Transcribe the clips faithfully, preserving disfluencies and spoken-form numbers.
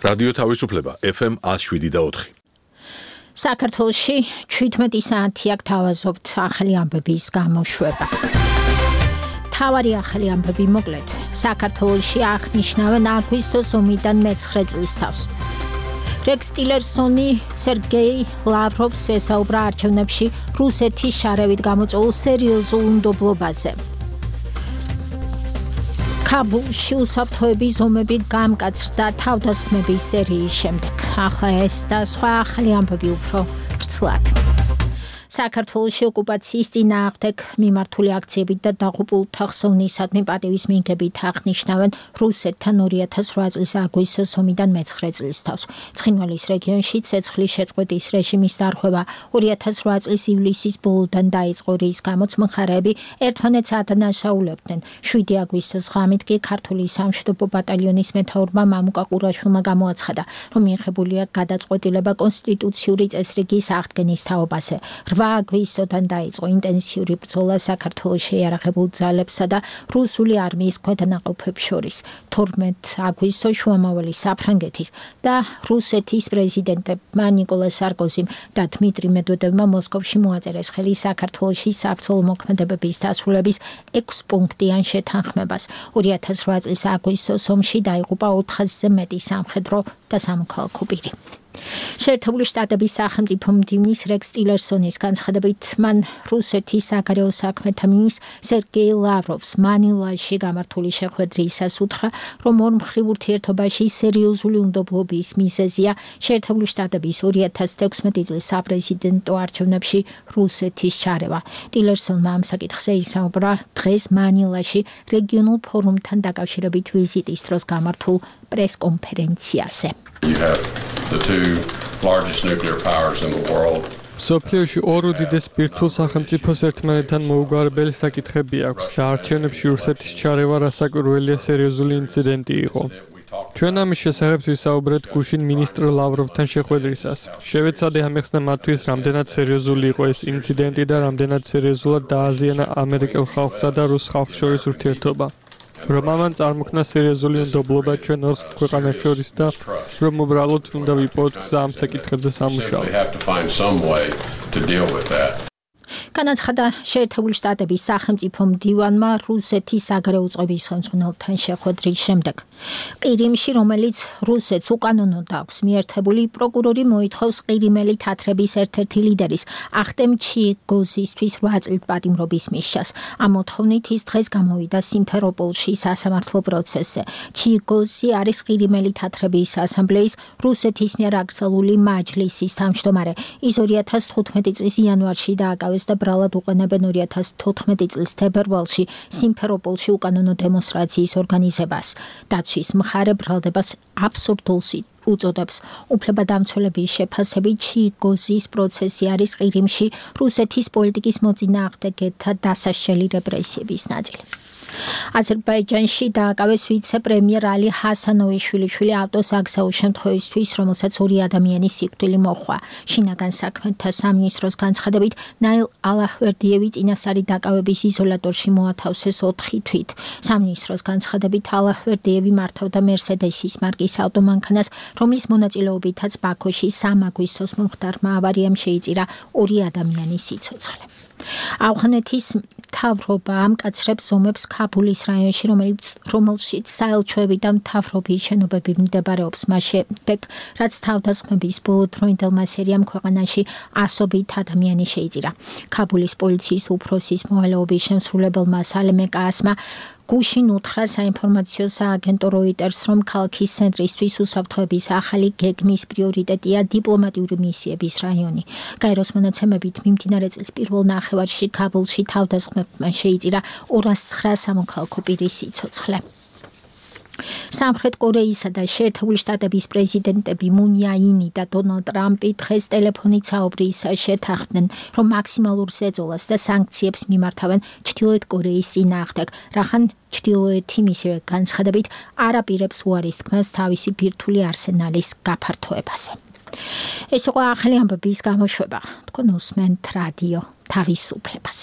რადიო თავისუფლება ეფ ემ one oh seven და four. საქართველოში ჩვიდმეტი საათი აქ თავაზობთ ახალი ამბების გამოშვებას. თავარი ახალი ამბები მოკლედ. საქართველოში აღნიშნავენ აგვისტოს ომიდან მეცხრე წლის თავს. რექს ტილერსონი სერგეი ლავროვს ესაუბრა არჩევნებში რუსეთის შარევით გამოწვეულ სერიოზულ უნდობლობაზე. კაბულში უსაფრთხოების ომები გამკაცრდა თავდასხმების სერიის შემდეგ. ახლა ეს და სხვა ახალი ამბები უფრო ვრცლად. საქართველოში ოკუპაციის წინააღმდეგ მიმართული აქციებით და დაღუპულთა ხსოვნისადმი პატივის მიღებით აღნიშნავენ რუსეთთან two thousand eight წლის აგვისტოს ომიდან მეცხრე წლის თავს. ცხინვალის რეგიონში ცეცხლის შეწყვეტის რეჟიმის დარღვევა two thousand eight წლის ივლისის ბოლოდან დაიწყო, რის გამოც მხარეები ერთმანეთს ადანაშაულებდნენ. seven აგვისტოს ღამით კი ქართული სამშვიდობო ბატალიონის მეთაურმა მამუკა ყურაშვილმა გამოაცხადა, რომ მიღებულია გადაწყვეტილება კონსტიტუციური წესრიგის აღდგენის თაობაზე. აგვისტოდან დაიწყო ინტენსიური ბრძოლა საქართველოს შეიარაღებულ ძალებსა და რუსული არმიის ქვედანაყოფებს შორის. თორმეტ აგვისტოს შუამავალი საფრანგეთის და რუსეთის პრეზიდენტებმა ნიკოლას სარკოზიმ და დმიტრი მედვედევმა მოსკოვში მოაწერეს ხელი საქართველოში საბრძოლო მოქმედებების დასრულების ექვს პუნქტიან შეთანხმებას. two thousand eight წლის აგვისტოს ომში დაიღუპა four thousand-ზე მეტი სამხედრო და სამოქალაქო პირი. შეერთებული შტატების სახელმწიფო მდივნის რექს ტილერსონის განცხადებით, მან რუსეთის საგარეო საქმეთა მინისტრ სერგეი ლავროვს მანილაში გამართული შეხვედრისას უთხრა, რომ ორმხრივ ურთიერთობაში სერიოზული უნდობლობის მიზეზია შეერთებული შტატების two thousand sixteen წლის საპრეზიდენტო არჩევნებში რუსეთის ჩარევა. ტილერსონმა ამ საკითხზე ისაუბრა დღეს მანილაში რეგიონულ ფორუმთან დაკავშირებით ვიზიტის დროს გამართულ პრესკონფერენციაზე. You have the two largest nuclear powers in the world. სოფლიოში ორ უდიდეს ბირთვულ სახელმწიფოს ერთმანეთთან მოუგვარებელი საკითხები აქვს და არჩევნებში რუსეთის ჩარევა რასაკვირველია სერიოზული ინციდენტი იყო. ჩვენ ამის შესახებ ვისაუბრეთ გუშინ მინისტრ ლავროვთან შეხვედრისას. შევეცადე ამეხსნა მათთვის, რამდენად სერიოზული იყო ეს ინციდენტი და რამდენად სერიოზულად დააზიანა ამერიკელ ხალხსა და რუს ხალხს შორის ურთიერთობა. რომ ამან წარმოქმნა სერიოზული უნდობლობა ჩვენ ორ ქვეყანას შორის და რომ უბრალოდ უნდა ვიპოვოთ გზა ამ საკითხებზე სამუშაოდ. განაცხადა შეერთებული შტატების სახელმწიფო მდივანმა რუსეთის საგარეო უწყების ხელმძღვანელთან შეხვედრის შემდეგ. ყირიმში, რომელიც რუსეთს უკანონოდ აქვს მიერთებული, პროკურორი მოითხოვს ყირიმელი თათრების ერთ-ერთი ლიდერის ახტემ ჩიგოზისთვის eight წლით პატიმრობის მისჯას. ამ მოთხოვნით ის დღეს გამოვიდა სიმფეროპოლში სასამართლო პროცესზე. ჩიგოზი არის ყირიმელი თათრების ასამბლეის რუსეთის მიერ აკრძალული მაჯლისის თავმჯდომარე. ის two thousand fifteen წლის იანვარში დააკავეს და ბრალად უყენებენ two thousand fourteen წლის თებერვალში სიმფეროპოლში უკანონო დემონსტრაციის ორგანიზებას. დაცვის მხარე ბრალდებას აბსურდულს უწოდებს. უფლებადამცველების შეფასებით ჩიგოზის პროცესი არის ყირიმში რუსეთის პოლიტიკის მოწინააღმდეგეთა დასაშელი რეპრესიების ნაწილი. აზერბაიჯანში დააკავეს ვიცე-პრემიერ ალი ჰასანოვის შვილიშვილი ავტოსაგზაო შემთხვევისთვის, რომელსაც ორი ადამიანის სიკვდილი მოჰყვა. შინაგან საქმეთა სამინისტროს განცხადებით, ნაილ ალაჰვერდიევი წინასწარი დაკავების იზოლატორში მოათავსეს ოთხი თვით. სამინისტროს განცხადებით, ალაჰვერდიევი მართავდა მერსედესის მარკის ავტომანქანას, რომლის მონაწილეობითაც ბაქოში სამ აგვისტოს მომხდარმა ავარიამ შეიწირა ორი ადამიანის სიცოცხლე. ავღანეთის მთავრობა ამკაცრებს ომებს ქაბულის რაიონში, რომელიც რომელშიც საელჩოები და მთავრობის შენობები მდებარეობს მას შემდეგ, რაც თავდასხმების ბოლოდროინდელმა სერიამ ქვეყანაში ასობით ადამიანი შეიწირა. ქაბულის პოლიციის უფროსის მოვალეობის შემსრულებელმა სალემე კაასმა გუშინ უთხრა საინფორმაციო სააგენტო როიტერს, რომ ქალაქის ცენტრისთვის უსაფრთხოების ახალი გეგმის პრიორიტეტია დიპლომატიური მისიების რაიონი. გაეროს მონაცემებით მიმდინარე წლის პირველ ნახევარში ქაბულში თავდასხმებმა შეიწირა two hundred nine სამოქალაქო პირის სიცოცხლე. სამხრეთ კორეისა და შეერთებული შტატების პრეზიდენტები მუნ იაინი და დონალდ ტრამპი დღეს ტელეფონით საუბრისას შეთანხმდნენ, რომ მაქსიმალურ ზეწოლას და სანქციებს მიმართავენ ჩრდილოეთ კორეის წინააღმდეგ, რახან ჩრდილოეთი მისივე განცხადებით არ აპირებს უარის თქმას თავისი ბირთვული არსენალის გაფართოებაზე. ეს იყო ახალი ამბების გამოშვება. თქვენ უსმენთ რადიო თავისუფლებას.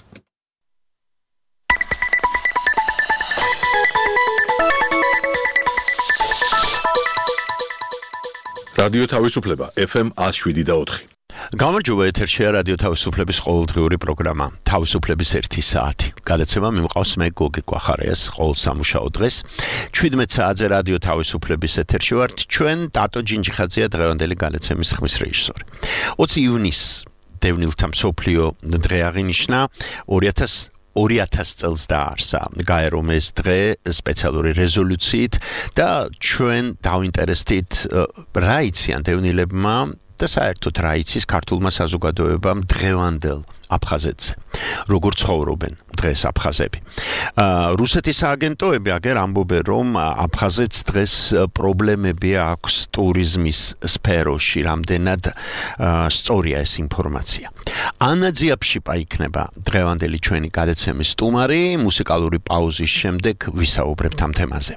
რადიო თავისუფლება эф эм one oh seven და four. გამარჯობა, ეთერშია რადიო თავისუფლების ყოველდღიური პროგრამა თავისუფლების ერთი საათი. გადაცემა მიმყავს მე გოგი კვახარიას ყოველ სამუშაო დღეს. შვიდმეტ საათზე რადიო თავისუფლების ეთერში ვართ. ჩვენ ტატო ჯინჯიხაძეა დღევანდელი გადაცემის ხმის რეჟისორი. ოცი ივნისს დევნილთა მსოფლიო დღე აღინიშნა ორი ათას წელს დაარსა გაერომ ეს დღე სპეციალური რეზოლუციით და ჩვენ დავინტერესდით რა იციან დევნილებმა და საერთოდ რა იცის ქართულმა საზოგადოებამ დღევანდელ აფხაზეთზე. როგორ ცხოვრობენ დღეს აფხაზები. რუსეთის სააგენტოები აგერ ამბობენ, რომ აფხაზეთს დღეს პრობლემები აქვს ტურიზმის სფეროში, რამდენად სწორია ეს ინფორმაცია. ანა ძიაფშიპა იქნება დღევანდელი ჩვენი გადაცემის სტუმარი, მუსიკალური პაუზის შემდეგ ვისაუბრებთ ამ თემაზე.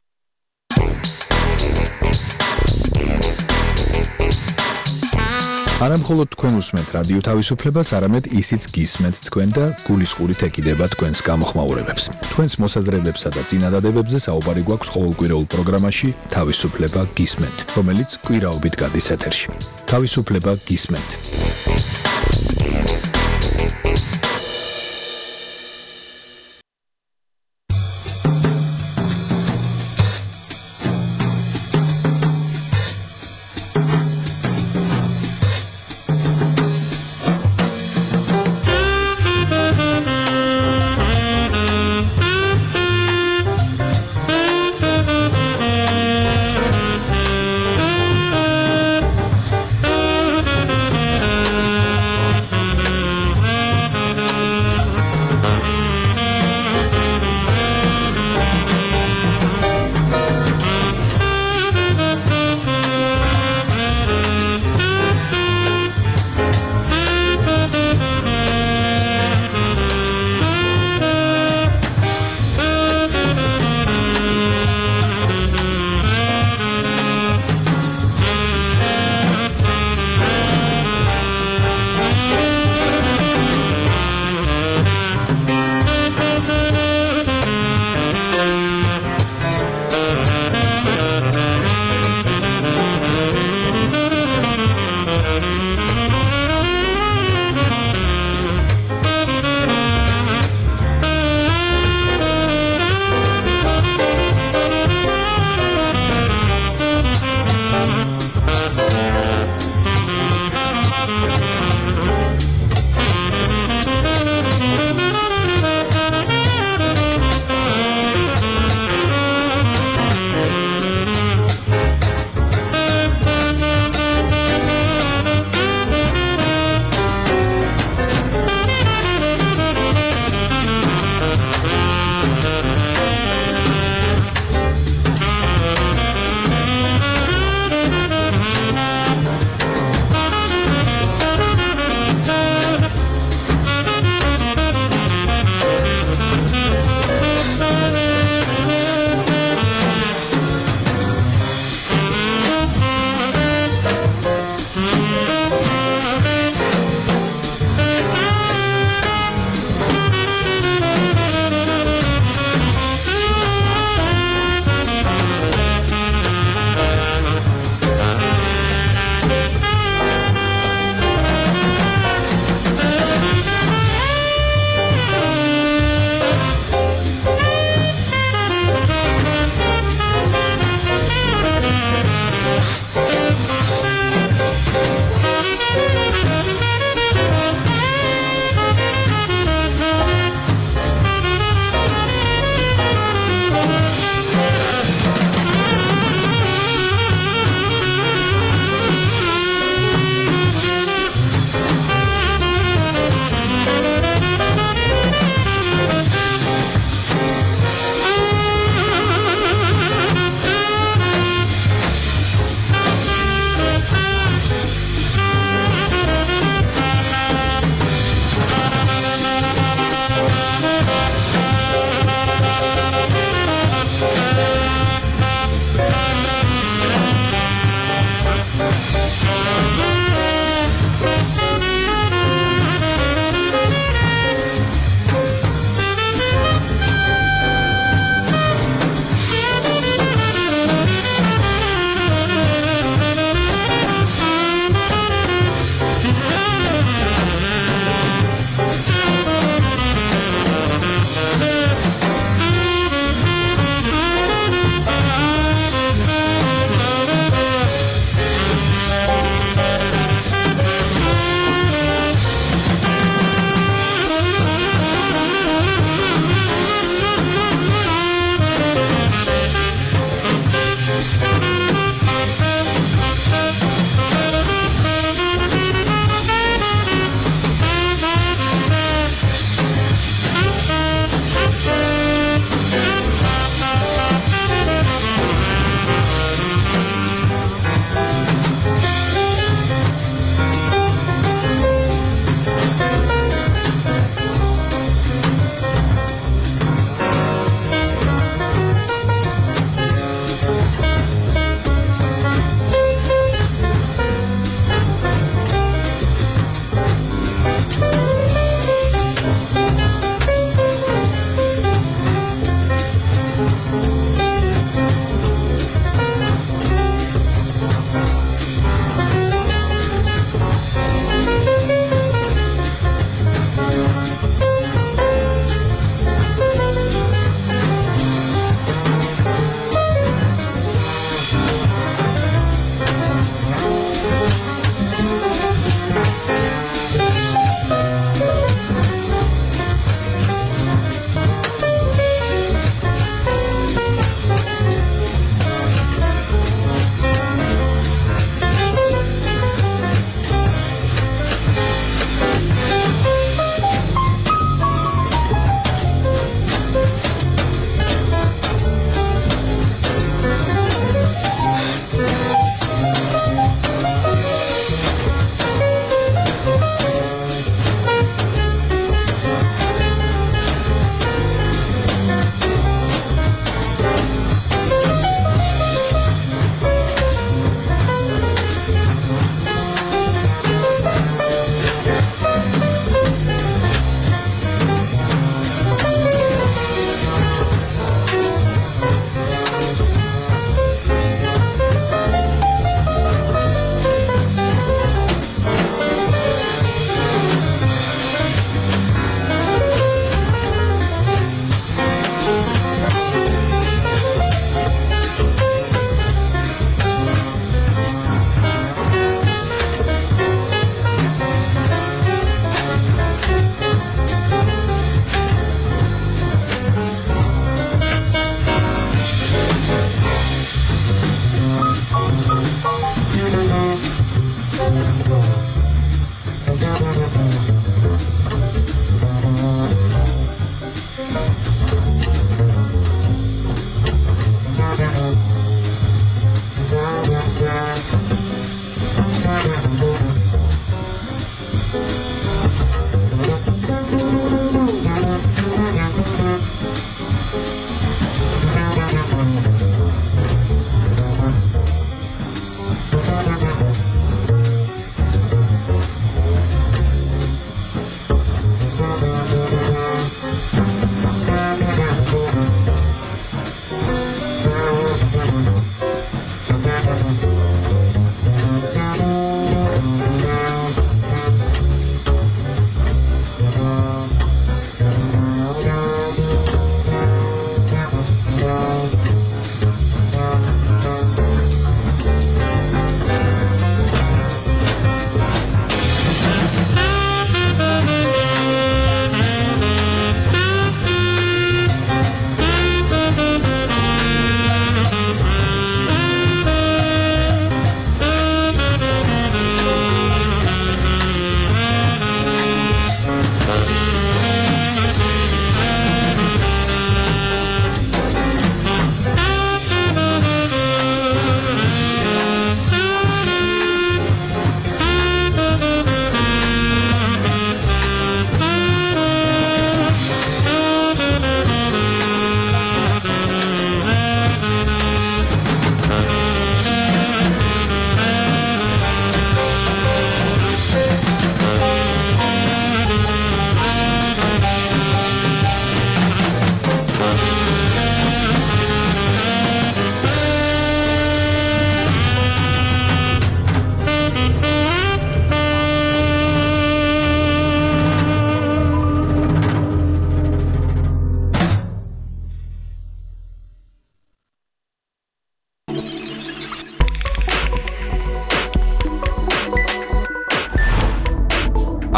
არა მხოლოდ თქვენ უსმენთ რადიო თავისუფლებას, არამედ ისიც გისმენთ თქვენ და გულისყურით ეკიდება თქვენს გამოხმაურებებს. თქვენს მოსაზრებებსა და წინადადებებზე საუბარი გვაქვს ყოველკვირეულ პროგრამაში თავისუფლება გისმენთ, რომელიც კვირაობით გადის ეთერში. თავისუფლება გისმენთ.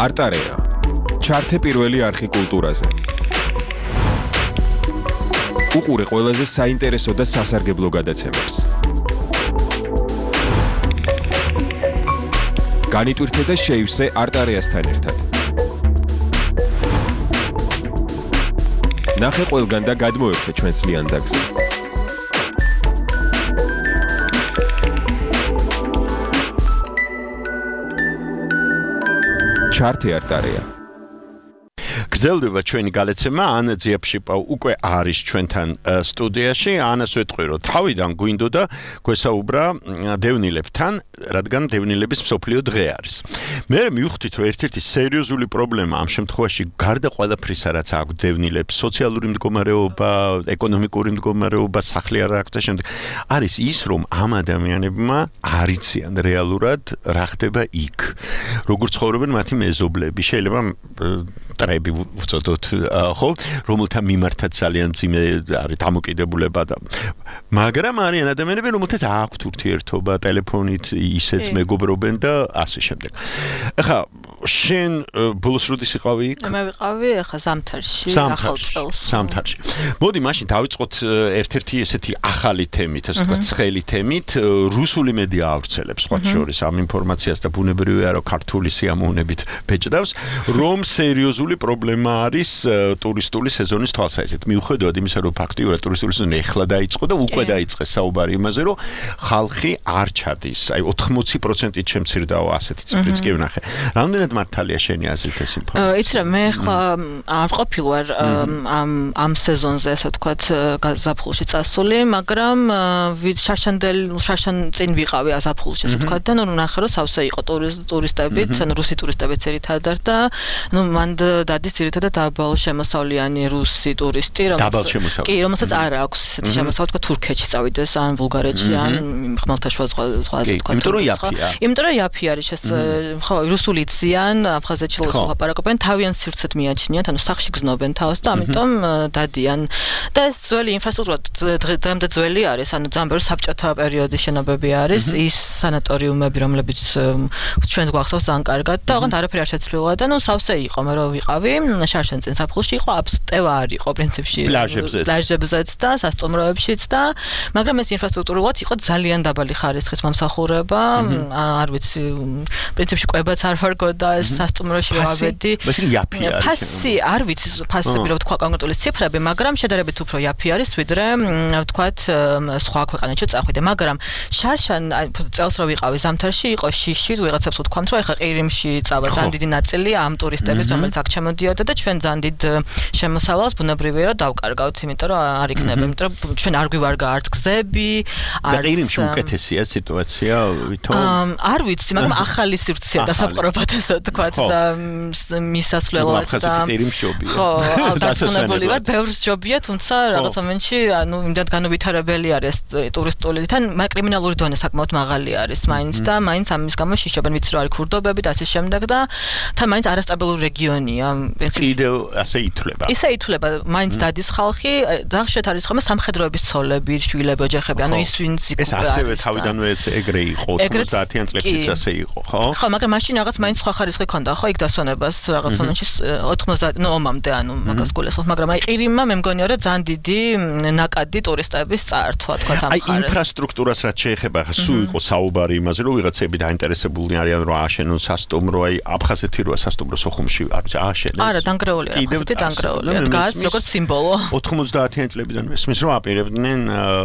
არტარეა. ჩართე პირველი არხი კულტურაზე. უყურე ყველაზე საინტერესო და სასარგებლო გადაცემებს. განიტვირთე და შეივსე არტარეასთან ერთად. ნახე ყველგან და გადმოერთე ჩვენს ლიანდაგზე. ჩართე არტარეა. გრძელდება ჩვენი გადაცემა, ანა ძიაფშიპა უკვე არის ჩვენთან სტუდიაში. ანას ვეთქვი, რომ თავიდან გვინდოდა გვესაუბრა დევნილებთან, რადგან დევნილების მსოფლიო დღე არის. მე მივხვდით, რომ ერთ-ერთი სერიოზული პრობლემა ამ შემთხვევაში გარდა ყველაფრისა, რაც აქვს დევნილებს, სოციალური მდგომარეობა, ეკონომიკური მდგომარეობა, სახლი არ აქვს და შემდეგ, არის ის, რომ ამ ადამიანებმა არ იციან რეალურად რა ხდება იქ. როგორ ცხოვრობენ მათი მეზობლები, შეიძლება ტრები ვწოდოთ, ხო, რომელთა მიმართაც ძალიან ძიმე არის დამოკიდებულება და მაგრამ არიან ადამიანები, რომელთაც აქვთ ურთიერთობა ტელეფონით, ისეც მეგობრობენ და ასე შემდეგ. ახლა შენ ბოლოს როდის იყავი იქ? მე ვიყავი ახლა ზამთარში, ახალ წელს. ზამთარში. მოდი მაშინ დავიწყოთ ერთ-ერთი ესეთი ახალი თემით, ასე ვთქვათ, ცხელი თემით, რუსული მედია ავრცელებს სხვა შორის ამ ინფორმაციას და ბუნებრივია, რომ ქართული სიამოვნებით ბეჭდავს, რომ სერიოზული პრობლემა არის ტურისტული სეზონის თვალსაზრისით. მიუხედავად იმისა, რომ ფაქტიურად ტურისტული სეზონი ეხლა დაიწყო და უკვე დაიწყეს საუბარი იმაზე, რომ ხალხი არ ჩადის. აი ოთხმოცი პროცენტით შემცირდაო ასეთი ციფრიც კი ვნახე. რამდენად მართალია შენი აზრით ეს ინფორმაცია? იცი რა, მე ხა არ ყოფილ ვარ ამ ამ სეზონზე, ასე ვთქვათ, ზაფხულში წასული, მაგრამ შაშანდელ შაშან წინ ვიყავი ზაფხულში, ასე ვთქვათ, და ნუ ნახე, რომ სავსე იყო ტურისტებით, ანუ რუსი ტურისტებიც ერთადად და ნუ მან დადის ერთადად დაბალ შემოსავლიანი რუსი ტურისტი, რომელსაც კი, რომელსაც არ აქვს ესეთი შემოსავალი, თქვა თურქეთში წავიდეს, ან ბულგარეთში, ან ხმელთაშუა ზღვაზე, თქვა. იმიტომ რომ იაფია. იმიტომ რომ იაფი არის ეს, ხო, რუსული იციან, აფხაზეთში ლაპარაკობენ, თავიანთ სივრცეთ მიაჩნიათ, ანუ სახში გზნობენ თავს და ამიტომ დადიან. და ეს ძველი ინფრასტრუქტურა დღემდე ძველი არის, ანუ ძალიან ბევრი საბჭოთა პერიოდის შენობები არის, ის სანატორიუმები, რომლებიც ჩვენს გვახსოვს ძალიან კარგად და ოღონდ არაფერი არ შეცვლილა და ნუ სავსე იყო, მე რომ ვიყავი შარშან წინ საფხულში იყო, აბსტევა არ იყო პრინციპში პლაჟებზეც და სასტუმროებშიც და მაგრამ ეს ინფრასტრუქტურულად იყო ძალიან დაბალი ხარისხის მომსახურება, არ ვიცი, პრინციპში კვებაც არ ვარგოდა ეს სასტუმროში ავედი. ფასი არ ვიცი, ფასები რო თქვა კონკრეტული ციფრები, მაგრამ შედარებით უფრო იაფი არის, ვიდრე ვთქვათ სხვა ქვეყანაში წახვიდე, მაგრამ შარშან წელს რო ვიყავი ზამთარში იყო შიში, ვიღაცებს ვთქვამთ, რომ ეხა ყირიმში წავა ძალიან დიდი ნაწილი ამ ტურისტების, რომელიც აქ ჩემოდიოდა და ჩვენ ძალიან დიდ შემოსავალს ბუნებრივია რომ დავკარგავთ, იმიტომ რომ არ იქნება, იმიტომ რომ ჩვენ არ გვივარგა არც გზები, არც ყირიმში უკეთესია სიტუაცია, ვითომ? არ ვიცი, მაგრამ ახალი სივრცეა დასაპყრობად ესე ვთქვათ და მისასვლელად და ხო, დაწუნებული ვარ, ბევრ ჯობია, თუმცა რაღაც მომენტში, ანუ იმდან განუვითარებელი არის ტურისტული, თან კრიმინალური დონე საკმაოდ მაღალი არის მაინც და მაინც ამის გამო შიშობენ, ვიცი რომ არის ქურდობები და ასე შემდეგ და თან მაინც არასტაბილური რეგიონია. კიდევ ასე ითვლება. ისე ითვლება, მაინც დადის ხალხი, დახშეთ არის ხოლმე სამხედროების ცოლები, შვილები, ოჯახები, ანუ ის ვინც იქ ეს ასევე თავიდანვე ეგრე იყო, ოცდაათიან წლებშიც ასე იყო, ხო? ხო, მაგრამ მაშინ რაღაც მაინც სხვა ხარისხი ქონდა, ხო, იქ დასვენებას რაღაც მომენტში ოთხმოცდაათი, ნუ ომამდე, ანუ მაგას გულისხმობ, მაგრამ აი ყირიმმა მე მგონია რომ ძალიან დიდი ნაკადი ტურისტების წაართვა, თქვა ამ ხარეს. აი ინფრასტრუქტურას რაც შეეხება, ხა სულ იყო საუბარი იმაზე, რომ ვიღაცები დაინტერესებული არიან რომ ააშენონ სასტუმრო, აი აფხაზეთი როა სასტუმრო სოხუმში არის ააშენეს. არა, დანგრეულია, აფხაზეთი დანგრეულია, დგას როგორც სიმბოლო. ოთხმოცდაათიან წლებიდან მესმის რომ აპირებდნენ,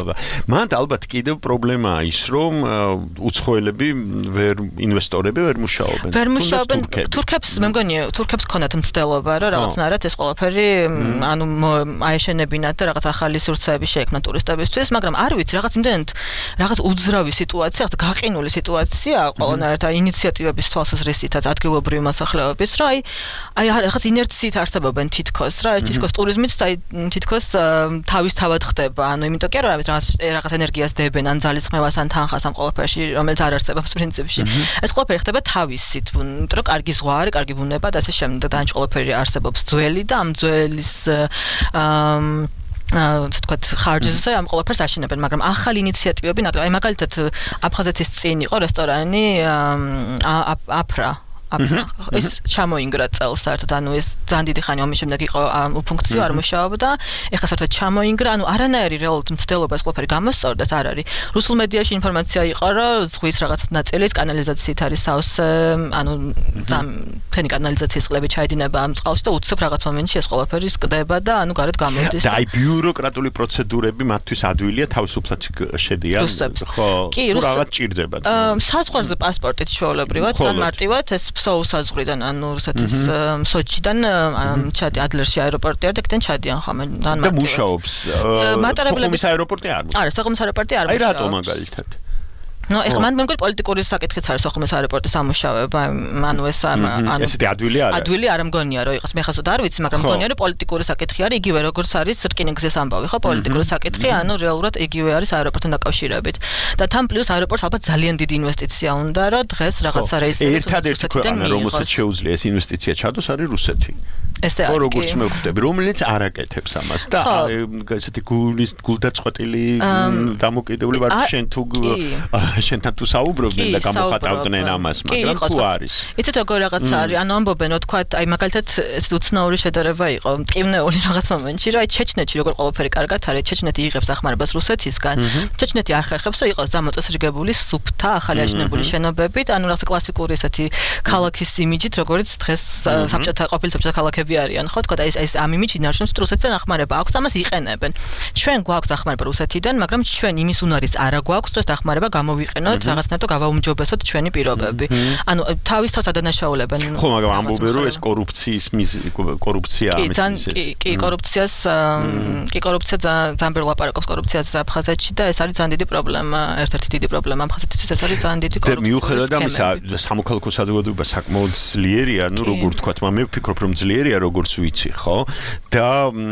მან ალბათ კიდევ პრობლემაა ის, რომ უცხოელები ვერ ინვესტორები ვერ მუშაობენ. ვერ მუშაობენ. თურქებს მე მგონია, თურქებს ქონათ მცდელობა, რომ რაღაცნაირად ეს ყველაფერი ანუ აეშენებინათ და რაღაც ახალი სივრცეები შეექმნათ ტურისტებისთვის, მაგრამ არ ვიცი, რაღაც იმდენად რაღაც უძრავი სიტუაცია, რაღაც გაყინული სიტუაცია, ყველანაირად ინიციატივების თვალსაზრისითაც ადგილობრივი მოსახლეობის, რომ აი აი რაღაც ინერციით არსებობენ თითქოს რა, ეს თითქოს ტურიზმიც და თითქოს თავისთავად ხდება, ანუ იმიტომ კი არა, რაღაც რაღაც ენერგიას დებენ, ან ძალისხმევას, ან თანხას ამ ყველაფერში, რომელიც არ არსებობს პრინციპში. ეს ყველაფერი ხდება თავისით, იმიტომ რომ კარგი ზღვა არის, კარგი ბუნება და ასე შემდეგ, და ამ ყველაფერი არსებობს ძველი და ამ ძველის ასე ვთქვათ, ხარჯზე ამ ყველაფერს აშენებენ, მაგრამ ახალი ინიციატივები, აი მაგალითად აფხაზეთის წინ იყო რესტორანი აფრა ეს ჩამოინგრა წელს საერთოდ ანუ ეს ძალიან დიდი ხანი ომის შემდეგ იყო უფუნქციო არ მუშაობდა ეხლა საერთოდ ჩამოინგრა ანუ არანაირი რეალურად მცდელობა ეს ყველაფერი გამოსწორდეს არ არის რუსულ მედიაში ინფორმაცია იყო რომ ზღვის რაღაც ნაწილის კანალიზაციით არის სავსე ანუ თენი კანალიზაციის წყლები ჩაედინება ამ წყალში და უცებ რაღაც მომენტში ეს ყველაფერი სკდება და ანუ გარეთ გამოდის და აი ბიუროკრატიული პროცედურები მათთვის ადვილია თავისუფლად შედიან ხო რაღაც ჭირდება საზღვარზე პასპორტით ჩვეულებრივად ძალიან მარტივად ეს ფსოუსაზღვრიდან ანუ რუსეთის სოჩიდან ჩადი ადლერში აეროპორტი არის და კიდენ ჩადიან ხომ ძალიან მარტივად და მუშაობს სოხუმის აეროპორტი არ მუშაობს არა სოხუმის აეროპორტი არ მუშაობს აი მუშაობს რატო მაგალითად ნუ ეხლა მან მეგონი პოლიტიკური საკითხიც არის სოხუმის აეროპორტის სამუშაოება ანუ ეს ანუ ესეთი ადვილი არა ადვილი არ მგონია რომ იყოს მე ხასოდ არ ვიცი მაგრამ მგონია რომ პოლიტიკური საკითხი არის იგივე როგორც არის რკინიგზის ამბავი ხო პოლიტიკური საკითხი ანუ რეალურად იგივე არის აეროპორტთან დაკავშირებით და თან პლუს აეროპორტს ალბათ ძალიან დიდი ინვესტიცია უნდა რომ დღეს რაღაცა რეისები ერთადერთი ქვეყანა რომელსაც შეუძლია ეს ინვესტიცია ჩადოს არის რუსეთი ესე არის როგორც მე ვხვდები რომელიც არ აკეთებს ამას და ესეთი გულის გულდაწყვეტილი დამოკიდებული ვარ შენ თუ შენთან თუ საუბრობდნენ და გამოხატავდნენ ამას, მაგრამ თუ არის. იცით როგორ რაღაცა არის, ანუ ამბობენ, რომ თქვა, აი მაგალითად ეს უცნაური შედარება იყო, მტკივნეული რაღაც მომენტში, რომ აი ჩეჩნეთში როგორ ყველაფერი კარგად არის, ჩეჩნეთი იღებს ახმარებას რუსეთისგან, ჩეჩნეთი არ ხერხებს, რომ იყოს დამოწესრიგებული სუფთა, ახალი აჩნებული შენობებით, ანუ რაღაცა კლასიკური ესეთი ქალაქის იმიჯით, როგორც დღეს საბჭოთა ყოფილი საბჭოთა ქალაქები არიან, ხო, თქვა, აი ეს ამ იმიჯი ნარჩუნებს რუსეთთან ახმარება აქვს, ამას იყენებენ. ჩვენ გვაქვს ახმარება რუსეთიდან, მაგრამ ჩვენ იმის უნარის არა გვაქვს, რომ ეს ახმარება გამოვიყენოთ, რაღაცნაირად გავაუმჯობესოთ ჩვენი პირობები. ანუ თავის თავს ადანაშაულებენ. ხო, მაგრამ ამბობენ, რომ ეს კორუფციის კორუფცია ამის კი, კი, კორუფციას კი კორუფცია ძალიან ბევრი ლაპარაკობს კორუფციას აფხაზეთში და ეს არის ძალიან დიდი პრობლემა, ერთ-ერთი დიდი პრობლემა აფხაზეთისთვის ეს არის ძალიან დიდი კორუფცია. და მიუხედავად ამისა, სამოქალაქო საზოგადოება საკმაოდ ძლიერია, ну, როგორ თქვა, მე ვფიქრობ, რომ ძლიერია, როგორც ვიცი, ხო? და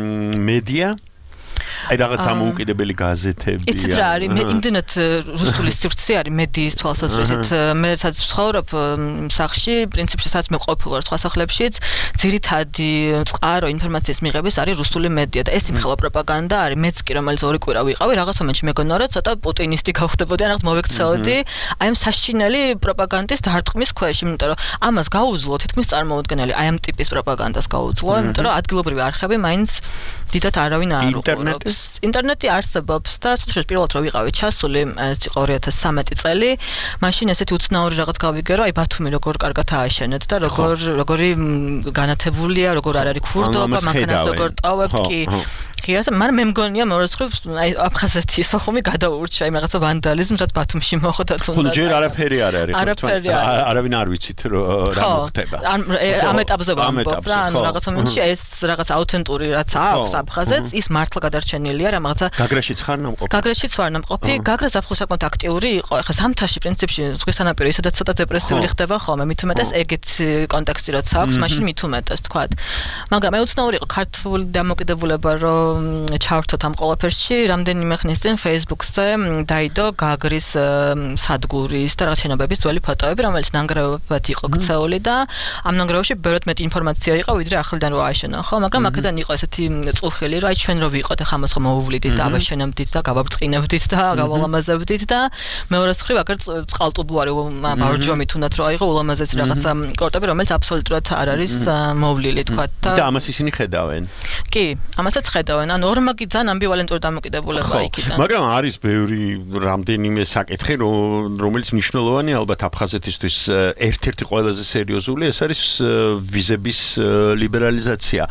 მედია აი რაღაც ამოუკიდებელი გაზეთები იცით რა არის მე იმდენად რუსული სივრცე არის მედიის თვალსაზრისით მე სადაც ვცხოვრობ სახში პრინციპში სადაც მე ყოფილი ვარ სხვა სახლებშიც ძირითადი წყარო ინფორმაციის მიღების არის რუსული მედია და ეს იმხელა პროპაგანდა არის მეც კი რომელიც ორი კვირა ვიყავი რაღაც მომენტში მეგონა რომ ცოტა პუტინისტი გავხდებოდი ან რაღაც მოვექცეოდი აი ამ საშინელი პროპაგანდის დარტყმის ქვეშ იმიტომ რომ ამას გაუძლო თითქმის წარმოუდგენელი აი ამ ტიპის პროპაგანდას გაუძლო იმიტომ რომ ადგილობრივი არხები მაინც დიდად არავინ არ უყურებს ინტერნეტი არსებობს და სწორედ პირველად რო ვიყავი ჩასული ეს იყო ორი ათას სამი წელი მაშინ ესეთი უცნაური რაღაც გავიგე რომ აი ბათუმი როგორ კარგად ააშენეთ და როგორ როგორი განათებულია როგორ არ არის ქურდობა მანქანას როგორ ტოვებთ კი ხიას მაგრამ მე მგონია მეორე მხრივ აი აფხაზეთი სოხუმი გადაურჩა იმ რაღაცა ვანდალიზმს რაც ბათუმში მოხდა თუნდაც ხო ჯერ არაფერი არ არის თქო არავინ არ ვიცით რა მოხდება ამ ეტაპზე ვამბობ რა ანუ რაღაც მომენტში ეს რაღაც აუთენტური რაც აქვს აფხაზეთს ის მართლა გადარჩენილია რა რაღაცა გაგრაშიც ხარ ნამყოფი გაგრაშიც ვარ ნამყოფი გაგრა ზაფხულს საკმაოდ აქტიური იყო ეხლა ზამთარში პრინციპში ზღვის სანაპირო ისედაც ცოტა დეპრესიული ხდება ხოლმე მით უმეტეს ეგეთ კონტექსტი რაც აქვს მაშინ მით უმეტეს თქვა მაგრამ მე უცნაური იყო ქართული დამოკიდებულება რომ ჩავერთოთ ამ ყველაფერში რამდენიმე ხნის წინ Facebook-ზე დაიდო გაგრის სადგურის და რაღაც შენობების ძველი ფოტოები რომელიც ნანგრევებად იყო ქცეული და ამ ნანგრევებში ბევრად მეტი ინფორმაცია იყო ვიდრე ახლიდან რო ააშენა ხო მაგრამ აქედან იყო ესეთი წუხილი რომ აი ჩვენ რო ვიყოთ ახლა ამას ხომ მოუვლიდით და აბაშენებდით და გავაბრწყინებდით და გავალამაზებდით და მეორე მხრივ აქ წყალტუბო არის ბარჯომი თუნდაც რო აიღო ულამაზესი რაღაცა კორტები რომელიც აბსოლუტურად არ არის მოვლილი თქვა და და ამას ისინი ხედავენ კი ამასაც ხედავენ ანუ ორმაგი ძალიან ამბივალენტური დამოკიდებულება იქიდან მაგრამ არის ბევრი რამდენიმე საკითხი რომელიც მნიშვნელოვანი ალბათ აფხაზეთისთვის ერთ-ერთი ყველაზე სერიოზული ეს არის ვიზების ლიბერალიზაცია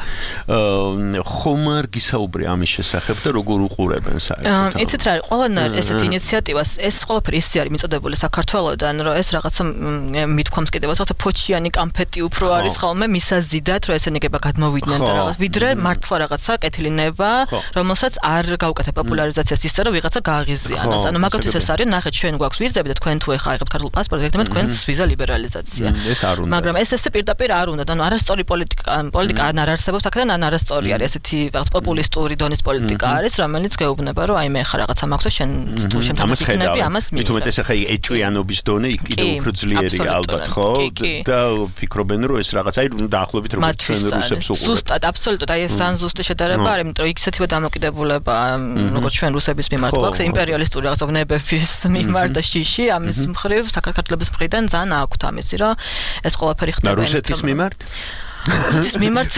ხომ არ გისაუბრე ამის შესახებ და როგორ უყურებენ საერთოდ იცით რა ყველანაირ ესეთ ინიციატივას ეს ყველაფერი ისე არის მიწოდებული საქართველოსთან რომ ეს რაღაცა მithქვამს კიდევ რაღაცა ფოჩიანი კამფეტი უფრო არის ხოლმე მისაზიდად რომ ესენი გება გადმოვიდნენ და რაღაც ვიდრე მართლა რაღაცა კეთილინება რომელსაც არ გაუკეთებ პოპულარიზაციას ისე რომ ვიღაცა გააღიზიანოს ანუ მაგათთვის ეს არის ნახეთ ჩვენ გვაქვს ვიზები და თქვენ თუ ეხა აიღებთ ქართულ პასპორტს ეგრეთმე თქვენს ვიზა ლიბერალიზაცია ეს არ უნდა მაგრამ ეს ესე პირდაპირ არ უნდა ანუ არასწორი პოლიტიკა პოლიტიკა არ არსებობს აქედან ან არასწორი არის ესეთი რაღაც პოპულისტური დონის პოლიტიკა არის რომელიც გეუბნება რომ აი მე ხა რაღაცა მაქვს და შენ თუ შენთან იქნები ამას მიიღე მით უმეტეს ახლა ეჭვიანობის დონე კიდევ უფრო ძლიერია ალბათ ხო და ფიქრობენ რომ ეს რაღაც აი დაახლოებით როგორც ჩვენ რუსებს უყურებთ ზუსტად აბსოლუტურად აი ეს ძალიან ზუსტი შედარება არის იმიტომ რომ ისეთივე დამოკიდებულება როგორც ჩვენ რუსების მიმართ გვაქვს იმპერიალისტური რაღაცა ნებების მიმართ და შიში ამის მხრივ საქართველოს მხრიდან ძალიან აქვთ ამისი რომ ეს ყველაფერი ხდება და რუსეთის მიმართ ის მიმართ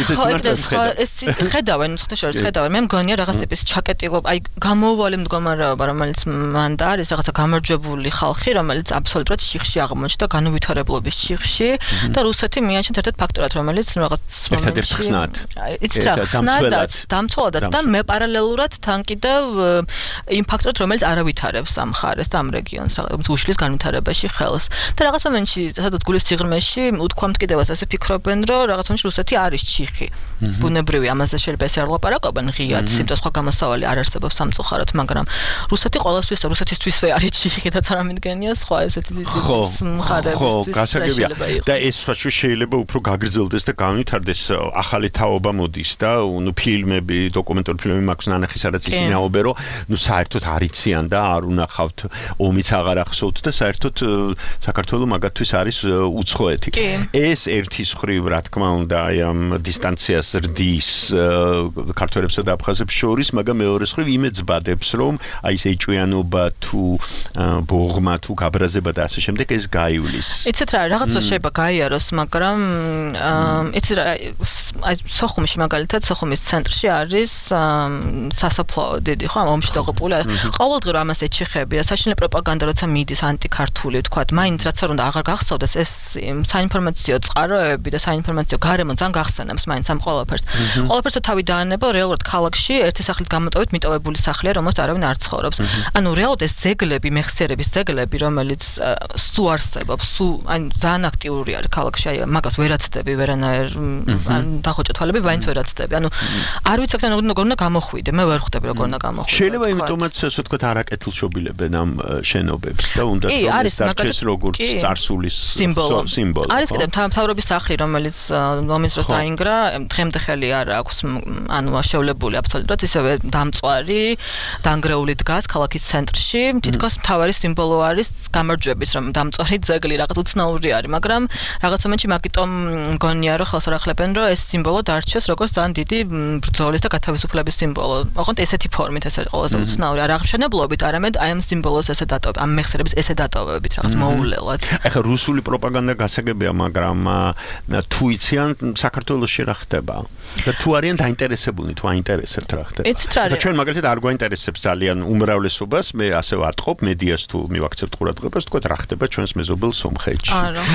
ეს ხედავენ ხოთაშორის ხედავენ მე მგონია რაღაც ტიპის ჩაკეტილობა აი გამოუვალე მდგომარეობა რომელიც მან და არის რაღაცა გამარჯვებული ხალხი რომელიც აბსოლუტურად შიხში აღმოჩნდა განუვითარებლობის შიხში და რუსეთი მიაჩნდა ერთ-ერთ ფაქტორად რომელიც რაღაც ერთ-ერთ ხსნად იცით რა ხსნადაც დამცველადაც და მე პარალელურად თან კიდევ იმ ფაქტორად რომელიც არავითარებს ამ ხარეს და ამ რეგიონს რაღაც უშლის განვითარებაში ხელს და რაღაც მომენტში სადაც გულის სიღრმეში უთქვამთ კიდევაც ასე ფიქრობენ რომ რაღაც რუსეთი არის ჩიხი. ბუნებრივი ამაზე შეიძლება ეს არ ლაპარაკობენ ღიად, იმიტომ სხვა გამოსავალი არ არსებობს სამწუხაროდ, მაგრამ რუსეთი ყოველთვის რუსეთისთვისვე არის ჩიხი და წარმოგიდგენია სხვა ესეთი მხარებისთვის გასაგებია და ეს სხვა შეიძლება უფრო გაგრძელდეს და განვითარდეს ახალი თაობა მოდის და ნუ ფილმები, დოკუმენტური ფილმები მაქვს ნანახი სადაც ისინი აობენ რომ ნუ საერთოდ არიციან და არ უნახავთ ომიც აღარ ახსოვთ და საერთოდ საქართველოს მაგათთვის არის უცხოეთი. ეს ერთის ხრივ რა თქმა უნდა აი ამ დისტანციას რდის ქართველებსა და აფხაზებს შორის, მაგრამ მეორე მხრივ იმედს ბადებს, რომ აი ეს ეჭვიანობა თუ ბოღმა თუ გაბრაზება და ასე შემდეგ ეს გაივლის. იცით რა, რაღაცა შეიძლება გაიაროს, მაგრამ იცით რა, აი სოხუმში მაგალითად, სოხუმის ცენტრში არის სასაფლაო დიდი, ხო, ომში დაღუპული. ყოველდღე რომ ამას ეჩიხებია, საშინელი პროპაგანდა როცა მიდის ანტიქართული, თქვათ, მაინც რაც არ უნდა აღარ გახსოვდეს ეს საინფორმაციო წყაროები და საინფორმაციო გარემო ძალიან გახსენებს მაინც ამ ყველაფერს. ყველაფერს თავი დაანება რეალურად ქალაქში ერთი სახლის გამოტოვით მიტოვებული სახლია, რომელსაც არავინ არ ცხოვრობს. ანუ რეალურად ეს ძეგლები, მეხსიერების ძეგლები, რომელიც სულ არსებობს, სულ ან ძალიან აქტიური არის ქალაქში, აი მაგას ვერაცდები, ვერანაირ ან დახოჭა თვალები, მაინც ვერაცდები. ანუ არ ვიცი აქ როგორ უნდა გამოხვიდე, მე ვერ ხვდები როგორ უნდა გამოხვიდე. შეიძლება იმიტომაც ასე ვთქვათ არაკეთილშობილებენ ამ შენობებს და უნდა დარჩეს როგორც წარსულის სიმბოლო. არის კიდევ მთავრობის სახლი, რომელიც ომის დროს დაინგრა, დღემდე ხელი არ აქვს, ანუ აშევლებული აბსოლუტურად ისევე დამწვარი, დანგრეული დგას ქალაქის ცენტრში, თითქოს მთავარი სიმბოლო არის გამარჯვების, რომ დამწვარი ძეგლი რაღაც უცნაური არის, მაგრამ რაღაც მომენტში მაგიტომ მგონია, რომ ხელს არ ახლებენ, რომ ეს სიმბოლო დარჩეს როგორც ძალიან დიდი ბრძოლის და გათავისუფლების სიმბოლო. ოღონდ ესეთი ფორმით ეს არის ყველაზე უცნაური, არ აღშენებლობით, არამედ აი ამ სიმბოლოს ესე დატოვებით, ამ მეხსიერების ესე დატოვებით რაღაც მოულელად. ეხლა რუსული პროპაგანდა გასაგებია, მაგრამ თუ იციან საქართველოში რა ხდება და თუ არიან დაინტერესებულნი თუ აინტერესებთ რა ხდება. და ჩვენ მაგალითად არ გვაინტერესებს ძალიან უმრავლესობას, მე ასე ვატყობ მედიას თუ მივაქცევთ ყურადღებას, თქვათ რა ხდება ჩვენს მეზობელ სომხეთში.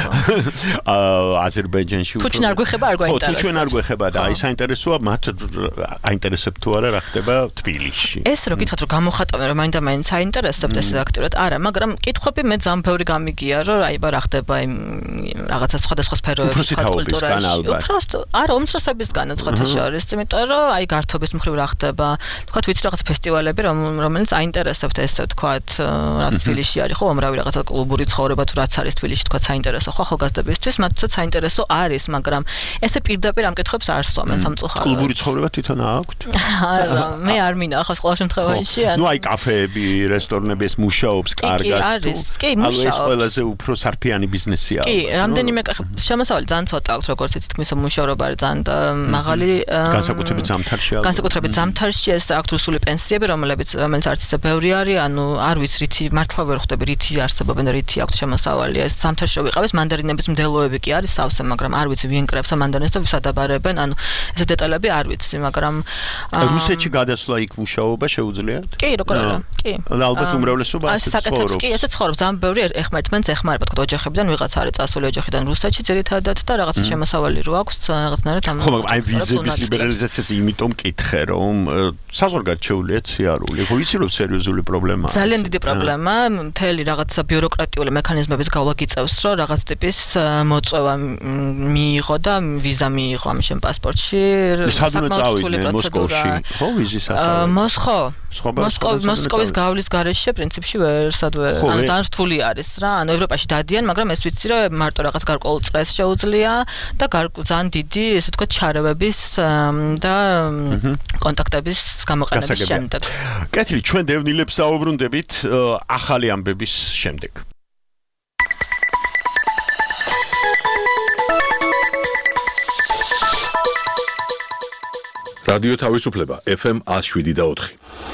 აა აზერბაიჯანში. თუ ჩვენ არ გვეხება არ გვაინტერესებს. თუ ჩვენ არ გვეხება და აი საინტერესოა მათ აინტერესებთ თუ არა რა ხდება თბილისში. ეს რო გითხოთ რომ გამოხატავენ რომ მაინდა მაინც აინტერესებთ ეს აქტიურად არა, მაგრამ კითხვები მე ძალიან ბევრი გამიგია რომ აი რა ხდება იმ რაღაცა სხვადასხვა სფეროებში კულტურაში. უბრალოდ არა ომცროსებისგანაც ხოთა შორის, იმიტომ რომ აი გართობის მხრივ რა ხდება. თქვათ ვიცი რაღაც ფესტივალები რომელიც აინტერესებთ ესე თქვათ რა თბილისში არის ხო უმრავი რაღაცა კლუბური ცხოვრება თუ რაც არის თბილისში თქვათ საინტერესო ხო ახალგაზრდებისთვის მათაც საინტერესო არის, მაგრამ ესე პირდაპირ ამ კითხვებს არ სწამენ სამწუხაროდ. კლუბური ცხოვრება თვითონ აქვთ? არა, მე არ მინახავს ყოველ შემთხვევაში. ნუ აი კაფეები, რესტორნები ეს მუშაობს კარგად. კი, არის, კი, მუშაობს. ანუ ეს ყველაზე უფრო სარფიანი ბიზნესია. კი, რამდენიმე შემოსავალი ძალიან ცოტა აქვს როგორც იცით თქმის მუშაობა არის ძალიან მაღალი განსაკუთრებით ზამთარში. განსაკუთრებით ზამთარში ეს აქვს რუსული პენსიები, რომლებიც რომელიც არც ისე ბევრი არის, ანუ არ ვიცი რითი მართლა ვერ ხვდები რითი არსებობენ და რითი აქვს შემოსავალი. ეს ზამთარში ვიყავეს მანდარინების მდელოები კი არის სავსე, მაგრამ არ ვიცი ვინ კრებს ამ მანდარინებს და ვის ადაბარებენ, ანუ ეს დეტალები არ ვიცი, მაგრამ რუსეთში გადასვლა იქ მუშაობა შეუძლიათ? კი, როგორ არა, კი. ალბათ უმრავლესობა ასე ცხოვრობს. კი, ესე ცხოვრობს, ძალიან ბევრი ეხმა ერთმანეთს ეხმარება, თქო ოჯახებიდან ვიღაც არის წასული ოჯახიდან რუსეთში ძირითადად და რაღაც შემოსავალი რო აქვს რაღაცნაირად ამ ხო, მაგრამ აი ვიზების ლიბერალიზაციას იმიტომ მკითხე, რომ საზღვარგარეთ სიარული, ხო იცი რომ სერიოზული პრობლემაა. ძალიან დიდი პრობლემა, მთელი რაღაცა ბიუროკრატიული მექანიზმების გავლა გიწევს, რომ რაღაც ტიპის მოწვევა მიიღო და ვიზა მიიღო ამ შენ პასპორტში. საკმაოდ რთული პროცედურა. ხო, ვიზის ასა. მოსხო. მოსკოვის გავლის გარეშე პრინციპში ვერსადვე, ანუ ძალიან რთული არის რა. ანუ ევროპაში დადიან, მაგრამ ეს ვიცი რომ მარტო რაღაც გარკვეულ წრეს შეუძლია და ძალიან დიდი, ესე ვთქვათ, ჩარევების და კონტაქტების გამოყენების შემდეგ. კეთილი, ჩვენ დევნილებს საუბრუნდებით ახალი ამბების შემდეგ. რადიო თავისუფლება ეფ ემ one oh seven და four.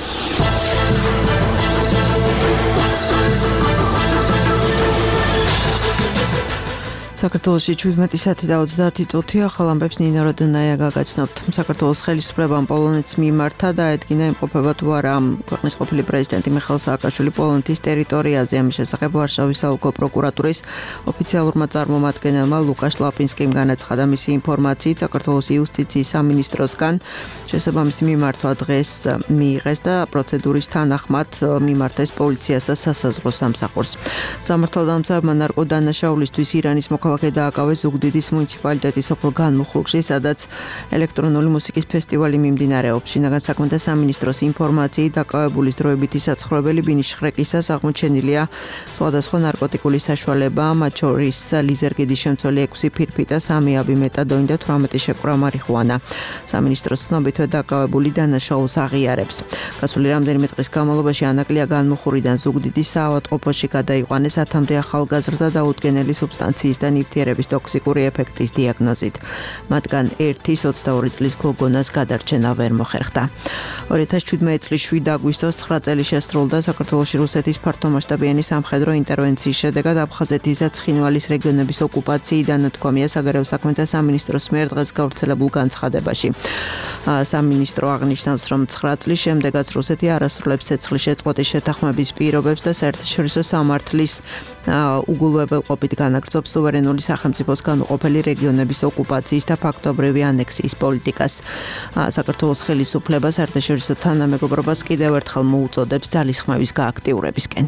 საქართველოში შვიდმეტი საათი და ოცდაათი წუთია ახალ ამბებს ნინო როდონაია გაგაცნობთ. საქართველოს ხელისუფლებამ პოლონეთს მიმართა და ედგინა იმყოფება თუ არა ქვეყნის ყოფილი პრეზიდენტი მიხაილ სააკაშვილი პოლონეთის ტერიტორიაზე. ამის შესახებ ვარშავის საოლქო პროკურატურის ოფიციალურმა წარმომადგენელმა ლუკაშ ლაპინსკიმ განაცხადა მისი ინფორმაციით საქართველოს იუსტიციის სამინისტროსგან შესაბამისი მიმართვა დღეს მიიღეს და პროცედურის თანახმად მიმართეს პოლიციას და სასაზღვრო სამსახურს. სამართალდამცავებმა ნარკოდანაშაულისთვის ირანის მოქალაქე დააკავეს ზუგდიდის მუნიციპალიტეტის სოფელ განმუხურში, სადაც ელექტრონული მუსიკის ფესტივალი მიმდინარეობს. შინაგან საქმეთა სამინისტროს ინფორმაციით დაკავებულის დროებითი საცხოვრებელი ბინის შხრეკისას აღმოჩენილია სხვადასხვა ნარკოტიკული საშუალება, მათ შორის ლიზერგიდის შემცველი ექვსი ფირფიტა, სამი აბი მეტადონი და თვრამეტი შეკვრა მარიხუანა. სამინისტროს ცნობით დაკავებული დანაშაულს აღიარებს. გასული რამდენიმე დღის განმავლობაში ანაკლია განმუხურიდან ზუგდიდის საავადმყოფოში გადაიყვანეს ათამდე ახალგაზრდა დაუდგენელი სუბსტანციის და ნივთიერების ტოქსიკური ეფექტის დიაგნოზით. მათგან ერთის ოცდაორი წლის გოგონას გადარჩენა ვერ მოხერხდა. ორი ათას შვიდმეტი წლის შვიდ აგვისტოს ცხრა წელი შესრულდა საქართველოში რუსეთის ფართომასშტაბიანი სამხედრო ინტერვენციის შედეგად აფხაზეთის და ცხინვალის რეგიონების ოკუპაციიდან თქვამია საგარეო საქმეთა სამინისტროს მიერ დღეს გავრცელებულ განცხადებაში. სამინისტრო აღნიშნავს, რომ ცხრა წლის შემდეგაც რუსეთი არასრულებს ცეცხლის შეწყვეტის შეთანხმების პირობებს და საერთაშორისო სამართლის უგულვებელყოფით განაგრძობს სუვერენული სახელმწიფოს განუყოფელი რეგიონების ოკუპაციის და ფაქტობრივი ანექსიის პოლიტიკას. საქართველოს ხელისუფლებას საერთაშორისო თანამეგობრობას კიდევ ერთხელ მოუწოდებს ძალისხმევის გააქტიურებისკენ.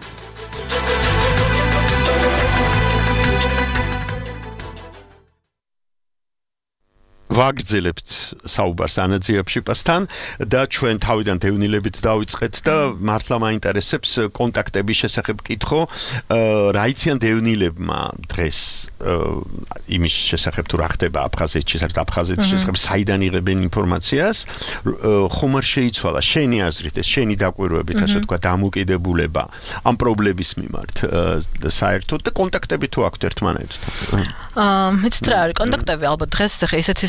ვაგრძელებთ საუბარს ანაძიებშიპასთან და ჩვენ თავიდან დევნილებით დავიწყეთ და მართლა მაინტერესებს კონტაქტების შესახებ კითხო. რა იციან დევნილებმა დღეს იმის შესახებ თუ რა ხდება აფხაზეთში, საერთოდ აფხაზეთის შესახებ საიდან იღებენ ინფორმაციას? ხომ არ შეიცვალა შენი აზრით ეს შენი დაკვირვებით, ასე თქვა, დამოკიდებულება ამ პრობლემის მიმართ საერთოდ და კონტაქტები თუ აქვთ ერთმანეთთან? აა მეც რა არის კონტაქტები ალბათ დღეს ახლა ისეთი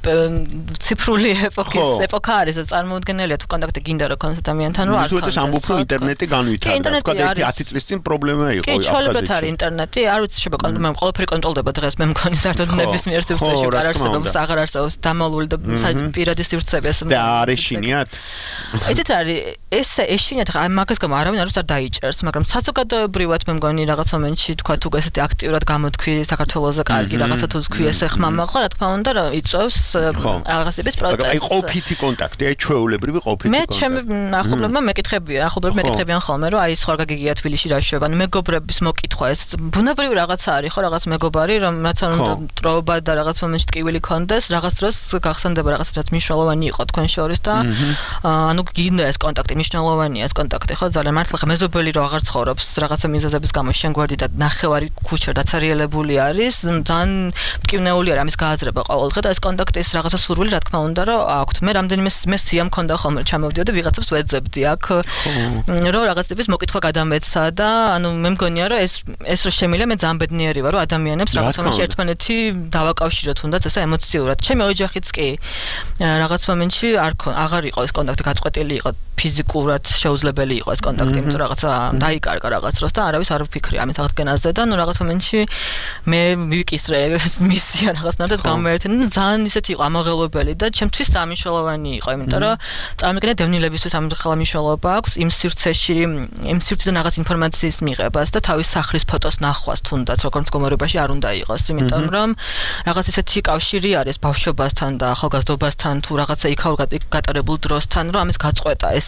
ციფრული ეპოქის ეპოქა არის და წარმოუდგენელია თუ კონტაქტი გინდა რა კონს ადამიანთან რო არ ქონდეს. თუ ეს ამბობ რომ ინტერნეტი განვითარდა, თქვა ერთი ათი წლის წინ პრობლემა იყო აფხაზეთში. კი, ჩვენებათ არის ინტერნეტი, არ ვიცი შეიძლება კონტაქტი, ყველაფერი კონტროლდება დღეს მე მგონი საერთოდ ნებისმიერ სივრცეში არ არსებობს, აღარ არსებობს დამალული და პირადი სივრცეები ასე. და არ ეშინიათ? იცით არის ეს ეშინიათ ხა მაგას გამო არავინ არ არ დაიჭერს, მაგრამ საზოგადოებრივად მე მგონი რაღაც მომენტში თქვა თუ ესეთი აქტიურად გამოთქვი საქართველოზე კარგი რაღაცა თუ თქვი ესე ხმამა ხო რა თქმა უნდა რა იწევს რაღაცების პროტესტს. აი ყოფითი კონტაქტი, აი ჩვეულებრივი ყოფითი კონტაქტი. მე ჩემი ახლობლებმა მეკითხებია, ახლობლები მეკითხებიან ხოლმე რომ აი სხვა გიგია თბილისში რა შევა, ანუ მეგობრების მოკითხვა ეს ბუნებრივი რაღაცა არის ხო, რაღაც მეგობარი რომ რაც უნდა ტროობა და რაღაც მომენტში ტკივილი კონდეს, რაღაც დროს გახსენდება რაღაც რაც მნიშვნელოვანი იყო თქვენ შორის და ანუ გინდა ეს კონტაქტი, მნიშვნელოვანია ეს კონტაქტი ხო, ძალიან მართლა ხა მეზობელი რო აღარ ცხოვრობს რაღაცა მიზეზების გამო შენგვარდი და ნახევარი ქუჩა დაცარიელებული არის, ძალიან მტკივნეული არის ამის გააზრება ყოველდღე და ეს კონტაქტის რაღაცა სურვილი რა თქმა უნდა რომ აქვთ. მე რამდენიმე მე სია მქონდა ხოლმე ჩამოვდიოდი და ვიღაცებს ვეძებდი აქ რომ რაღაც ტიპის მოკითხვა გადამეცა და ანუ მე მგონია რომ ეს ეს რო შემიძლია მე ძალიან ბედნიერი ვარ რომ ადამიანებს რაღაც მომენტში ერთმანეთი დავაკავშიროთ თუნდაც ესა ემოციურად. ჩემი ოჯახიც კი რაღაც მომენტში არ აღარ იყო ეს კონტაქტი გაწყვეტილი იყო ფიზიკურად შეუძლებელი იყო ეს კონტაქტი, იმიტომ რომ რაღაცა დაიკარგა რაღაც დროს და არავის არ ვფიქრი ამის აღდგენაზე და ნუ რაღაც მომენტში მე მივიკისრე მისია რაღაცნაირად გამეერთენ და ძალიან ისეთი იყო ამაღელვებელი და ჩემთვის სამიშველოვანი იყო, იმიტომ რომ წარმოგიდგენთ დევნილებისთვის ამხელა მნიშვნელობა აქვს იმ სივრცეში, იმ სივრციდან რაღაც ინფორმაციის მიღებას და თავის სახლის ფოტოს ნახვას თუნდაც როგორც მდგომარეობაში არ უნდა იყოს, იმიტომ რომ რაღაც ისეთი კავშირი არის ბავშვობასთან და ახალგაზრდობასთან თუ რაღაცა იქაურ გატარებულ დროსთან, რომ ამის გაწყვეტა ეს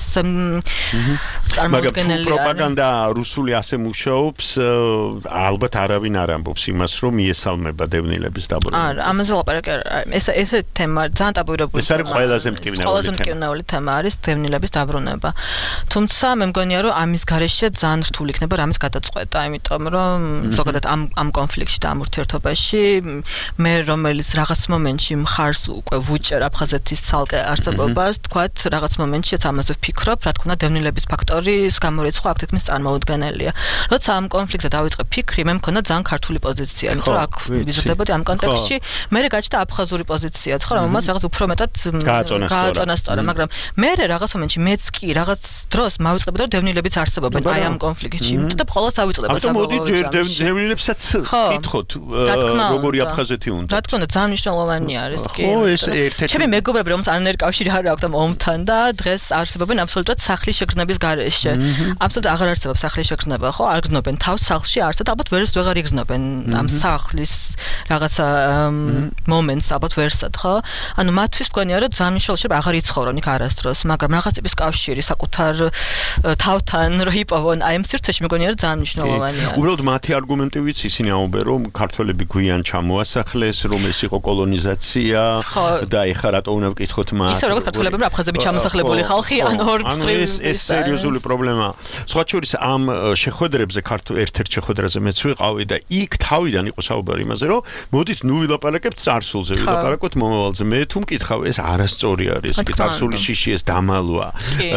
წარმოუდგენელია. პროპაგანდა რუსული ასე მუშაობს, ალბათ არავინ არ ამბობს იმას, რომ მიესალმება დევნილების დაბრუნება. არა, ამაზე ლაპარაკი არ არის. ეს ეს თემა ძალიან ტაბუირებული. ეს არის ყველაზე მტკივნეული თემა. ყველაზე მტკივნეული თემა არის დევნილების დაბრუნება. თუმცა მე მგონია, რომ ამის გარეშე ძალიან რთული იქნება რამის გადაწყვეტა, იმიტომ რომ ზოგადად ამ ამ კონფლიქტში და ამ ურთიერთობაში მე რომელიც რაღაც მომენტში მხარს უკვე ვუჭერ აფხაზეთის ცალკე არსებობას, თქვათ, რაღაც მომენტში მომენტშიც ამაზე ვფიქრობ, რა თქმა უნდა, დევნილების ფაქტორის გამორიცხვა აქ თითქმის წარმოუდგენელია. როცა ამ კონფლიქტზე დავიწყე ფიქრი, მე მქონდა ძალიან ქართული პოზიცია, იმიტომ რომ აქ ვიზრდებოდი ამ კონტექსტში, მე გაჩნდა აფხაზური პოზიციაც, ხო, რომელმაც რაღაც უფრო მეტად გააწონა სწორა, მაგრამ მე რაღაც მომენტში მეც კი რაღაც დროს მავიწყებდი რომ დევნილებიც არსებობენ აი ამ კონფლიქტში და ყოველს ავიწყდება საბოლოო ჯამში. მოდი დევნილებსაც ვკითხოთ, როგორი აფხაზეთი უნდა. რა თქმა უნდა, ძალიან მნიშვნელოვანი არის კი. ხო, ეს ერთ-ერთი ჩემი მეგობრები რომელსაც არანაირი კავშირი არ აქვს ამ ომთან და დღეს არსებობენ აბსოლუტურად სახლის შეგრძნების გარეშე. აბსოლუტურად აღარ არსებობს სახლის შეგრძნება, ხო? არ გრძნობენ თავს სახლში არსად, ალბათ ვერს ვეღარ იგრძნობენ ამ სახლის რაღაცა მომენტს, ალბათ ვერსად, ხო? ანუ მათთვის მგონია რომ ძალიან მნიშვნელოვანია აღარ იცხოვრონ იქ არასდროს, მაგრამ რაღაც ტიპის კავშირი საკუთარ თავთან რო იპოვონ აი ამ სივრცეში მგონია რომ ძალიან მნიშვნელოვანია. უბრალოდ მათი არგუმენტი ვიცი, ისინი აუმბენ რომ ქართველები გვიან ჩამოასახლეს, რომ ეს იყო კოლონიზაცია და ეხლა რატო უნდა ვკითხოთ მათ. ისე როგორც ქართველები და აფხაზები ჩამოსახლებული ხალხი, ან ორ მხრივ ეს ეს სერიოზული პრობლემაა. სხვა შორის ამ შეხვედრებზე ქართულ ერთ-ერთ შეხვედრაზე მეც ვიყავი და იქ თავიდან იყო საუბარი იმაზე, რომ მოდით ნუ ვილაპარაკებთ წარსულზე, ვილაპარაკოთ მომავალზე. მე თუ მკითხავ, ეს არასწორი არის, წარსული შიში ეს დამალვა.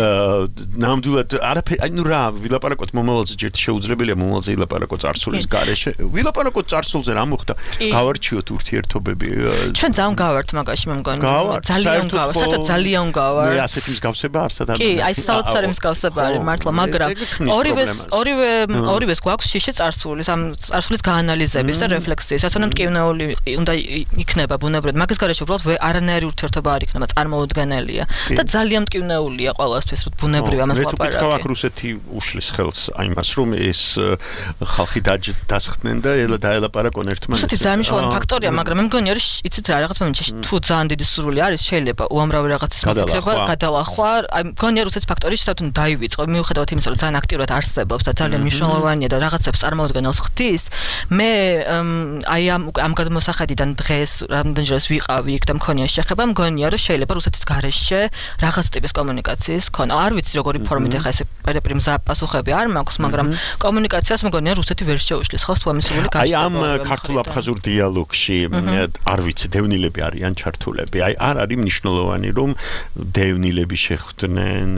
ნამდვილად არაფერი, აი ნუ რა, ვილაპარაკოთ მომავალზე, ჯერ შეუძლებელია მომავალზე ვილაპარაკოთ წარსულის გარეშე. ვილაპარაკოთ წარსულზე რა მოხდა? გავარჩიოთ ურთიერთობები. ჩვენ ძალიან გავართ მაგაში მე მგონი. ძალიან გავართ, საერთოდ ძალიან გავართ. მე ასეთი მსგავსება არსად არ. კი, აი საოცარი მსგავსება არის მართლა, მაგრამ ორივეს ორივე ორივეს გვაქვს შიში წარსულის, ამ წარსულის გაანალიზების და რეფლექსიის. ასე რომ მტკივნეული უნდა იქნება ბუნებრივად. მაგის გარეშე უბრალოდ არანაირი ურთიერთობა არ იქნება, წარმოუდგენელია და ძალიან მტკივნეულია ყველასთვის, რომ ბუნებრივ ამას ლაპარაკი. მე თქვა, აქ რუსეთი უშლის ხელს აიმას, რომ ეს ხალხი დასხდნენ და ელა დაელაპარაკონ ერთმანეთს. რუსეთი ძალიან მნიშვნელოვანი ფაქტორია, მაგრამ მე მგონია, რომ იცით რა, რაღაც მომენტში თუ ძალიან დიდი სურვილი არის, შეიძლება უამრავი რაღაცის მოკითხება, გადალახვა. აი მგონია რუსეთის ფაქტორი შეიძლება დაივიწყო, მიუხედავად იმისა, რომ ძალიან აქტიურად არსებობს და ძალიან მნიშვნელოვანია და რაღაცებს წარმოუდგენელს ხდის. მე აი ამ ამ გადმოსახედიდან დღეს რამდენჯერაც ვიყავი იქ და მქონია შეხება, მგონია, რომ შეიძლება რუსეთის გარეშე რაღაც ტიპის კომუნიკაციის ქონა. არ ვიცი როგორი ფორმით ეხა ეს პერიპრი მზაპასუხები არ მაქვს, მაგრამ კომუნიკაციას მგონია რუსეთი ვერ შეუშლის ხალხს თუ ამისული გაშტება. აი ამ ქართულ-აფხაზურ დიალოგში არ ვიცი, დევნილები არიან ჩართულები. აი არ არის მნიშვნელოვანი რომ დევნილები შეხვდნენ,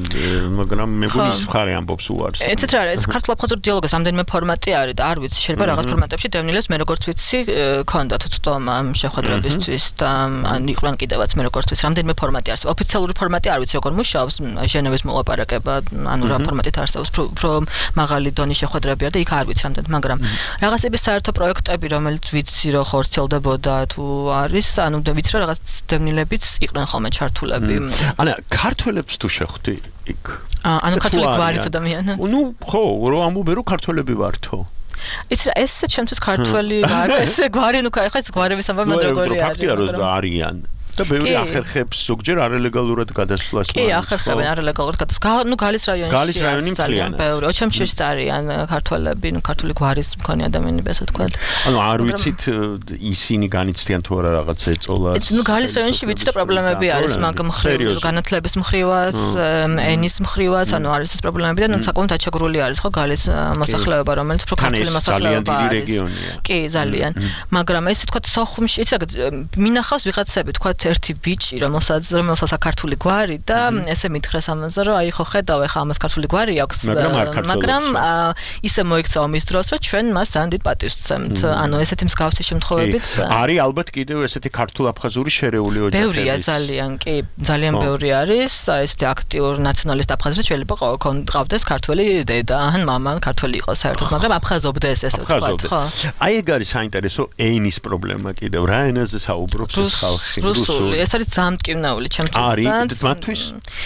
მაგრამ მე გონი ის მხარე ამბობს უარს. ეცეთ რა არის, ქართულ-აფხაზურ დიალოგის რამდენიმე ფორმატი არის და არ ვიცი, შეიძლება რაღაც ფორმატებში დევნილებს მე როგორც ვიცი, ქონდათ წტომა შეხვედრებისთვის და ან იყვნენ კიდევაც მე როგორც ვიცი, რამდენიმე ფორმატი არის. ოფიციალური ფორმატი არ ვიცი, როგორ მუშაობს, ჟენევის მოლაპარაკება, ანუ რა ფორმატით არსებობს, უფრო მაღალი დონის შეხვედრებია და იქ არ ვიცი რამდენად, მაგრამ რაღაც ტიპის საერთო პროექტები, რომელიც ვიცი, რომ ხორციელდებოდა თუ არის, ანუ ვიცი, რომ რაღაც დევნილებიც იყვნენ ხოლმე ჩართულები. ანა, ქართველებს თუ შეხვდი იქ? ანუ ქართული გვარის ადამიანები? ნუ, ხო, რომ ამბობენ, რომ ქართველები ვართო. იცი რა, ეს ჩემთვის ქართველი ვარ, ეს გვარი, ნუ ხა ეს გვარების ამბავი მაგ როგორი არის? ფაქტია, რომ არიან. და ბევრი ახერხებს ზოგჯერ არალეგალურად გადასვლას. კი, ახერხებენ არალეგალურად გადასვლას. ნუ გალის რაიონში. გალის რაიონი მთლიანად. ბევრი. ოჩამშიშიც არიან ქართველები, ნუ ქართული გვარის მქონე ადამიანები, ასე თქვა. ანუ არ ვიცით ისინი განიცდიან თუ არა რაღაც ეწოლას. ნუ გალის რაიონში ვიცი და პრობლემები არის მაგ მხრივ, განათლების მხრივაც, ენის მხრივაც, ანუ არის ეს პრობლემები და ნუ საკმაოდ აჩაგრული არის ხო გალის მოსახლეობა, რომელიც უფრო ქართული მოსახლეობა არის. კი, ძალიან. მაგრამ ესე თქვა სოხუმში, იცი რა, მინახავს ვიღაცები, თქვა ერთი ბიჭი, რომელსაც რომელსაც ქართული გვარი და ესე მითხრას ამაზე, რომ აი ხო ხედავ ეხა ამას ქართული გვარი აქვს, მაგრამ ისე მოიქცა ომის დროს, რომ ჩვენ მას ძალიან დიდ პატივს ვცემთ. ანუ ესეთი მსგავსი შემთხვევებიც არის ალბათ კიდევ ესეთი ქართულ-აფხაზური შერეული ოჯახები. ბევრია ძალიან, კი, ძალიან ბევრი არის, ესეთი აქტიურ ნაციონალისტ აფხაზებს შეიძლება ყავდეს ქართველი დედა ან მამა ქართველი იყოს საერთოდ, მაგრამ აფხაზობდეს ესე ვთქვათ, ხო? აი ეგ არის საინტერესო ენის პრობლემა კიდევ, რა ენაზე საუბრობს ეს ხალხი? რუსული, ეს არის ძალიან მტკივნეული ჩემთვის. არის მათთვის?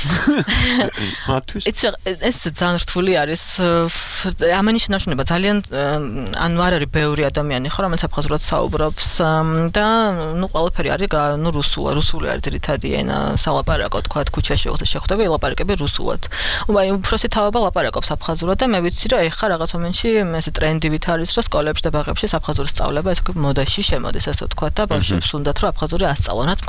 მათთვის? ეს ძალიან რთული არის. ამენი შენარჩუნება ძალიან ანუ არ არის ბევრი ადამიანი ხო, რომელიც აფხაზურად საუბრობს და ნუ ყველაფერი არის ნუ რუსულა, რუსული არის ძირითადი ენა, სალაპარაკო თქვა ქუჩაში ოღონდ შეხვდები, ელაპარაკები რუსულად. აი უფროსი თავობა ლაპარაკობს აფხაზურად და მე ვიცი რომ ეხა რაღაც მომენტში ესე ტრენდივით არის რომ სკოლებში და ბაღებში აფხაზური სწავლება ეს მოდაში შემოდის ასე ვთქვა და ბავშვებს უნდათ რომ აფხაზური ასწავლონ. რაც მგონია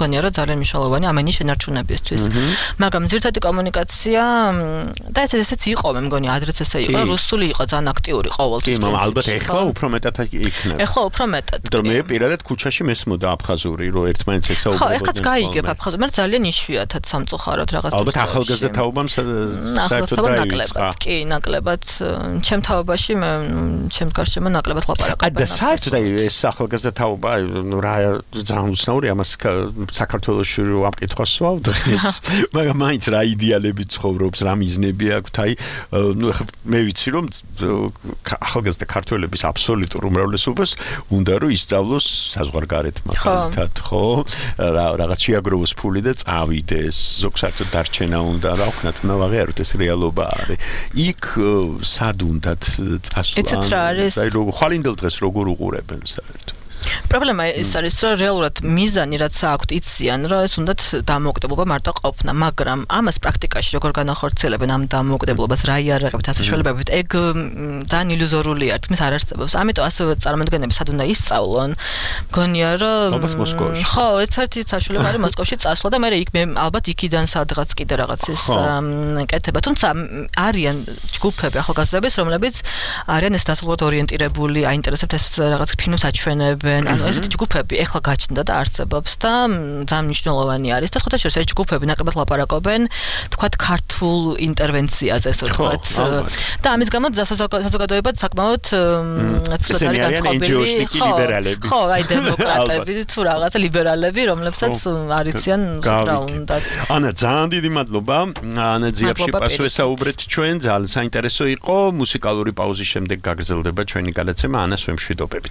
მგონია რომ ძალიან მნიშვნელოვანი ამენი შენარჩუნებისთვის. მაგრამ ძირითადი კომუნიკაცია და ეს ესეც იყო, მე მგონი ადრეც ესე იყო, რუსული იყო ძალიან აქტიური ყოველთვის. კი, მაგრამ ალბათ ეხლა უფრო მეტად იქნება. ეხლა უფრო მეტად. იმიტომ მე პირადად ქუჩაში მესმოდა აფხაზური, რომ ერთმანეთს ესაუბრებოდნენ. ხო, ეხლაც გაიგებ აფხაზური, მაგრამ ძალიან იშვიათად სამწუხაროდ რაღაც. ალბათ ახალგაზრდა თაობამ საერთოდ დაიწყა. კი, ნაკლებად ჩემ თაობაში მე ჩემ გარშემო ნაკლებად ლაპარაკობენ. და საერთოდ ეს ახალგაზრდა თაობა, ნუ რა ძალიან უცნაური ამას საქართველოში რო ამ კითხვას ვავდხეს. მაგრამ მაინც რა იდეალები ცხოვრობს, რა მიზნები აქვს, აი, ნუ ახლა მე ვიცი რომ ახალგაზრდა ქართველების აბსოლუტურ უმრავლესობას უნდა რომ ისწავლოს საზღვარგარეთ მაგალითად, ხო? რა რაღაც შეაგროვოს ფული და წავიდეს. ზოგს საერთოდ დარჩენა უნდა, რა ვქნათ, უნდა ვაღიაროთ ეს რეალობა არის. იქ სად უნდათ წასვლა? ეცეთ რა არის? აი როგორ ხვალინდელ დღეს როგორ უყურებენ საერთოდ? პრობლემა ის არის, რომ რეალურად მიზანი რაც აქვთ იციან, რომ ეს უნდათ დამოუკიდებლობა მარტო ყოფნა, მაგრამ ამას პრაქტიკაში როგორ განახორციელებენ ამ დამოუკიდებლობას, რა იარაღებით, ასაშველებებით, ეგ ძალიან ილუზორულია, თქმის არ არსებობს. ამიტომ ასევე წარმოადგენლები სად უნდა ისწავლონ, მგონია რომ ალბათ მოსკოვში. ხო, ერთ-ერთი საშუალება არის მოსკოვში წასვლა და მე იქ მე ალბათ იქიდან სადღაც კიდე რაღაც ის კეთება. თუმცა არიან ჯგუფები ახალგაზრდების, რომლებიც არიან ეს დასავლურად ორიენტირებული, აინტერესებთ ეს რაღაც ფილმებს აჩვენებენ. ანუ ესეთი ჯგუფები ეხლა გაჩნდა და არსებობს და ძალიან მნიშვნელოვანი არის და ხოთა შეიძლება ეს ჯგუფები ნაკლებად ლაპარაკობენ თქვათ ქართულ ინტერვენციაზე ასე ვთქვათ და ამის გამო საზოგადოება საკმაოდ ცოტა არის განწყობილი ხო აი დემოკრატები თუ რაღაც ლიბერალები რომლებსაც არიციან რა უნდათ ანა ძალიან დიდი მადლობა ანა ძიაფში პასუხისაუბრეთ ჩვენ ძალიან საინტერესო იყო მუსიკალური პაუზის შემდეგ გაგრძელდება ჩვენი გადაცემა ანას ვემშვიდობებით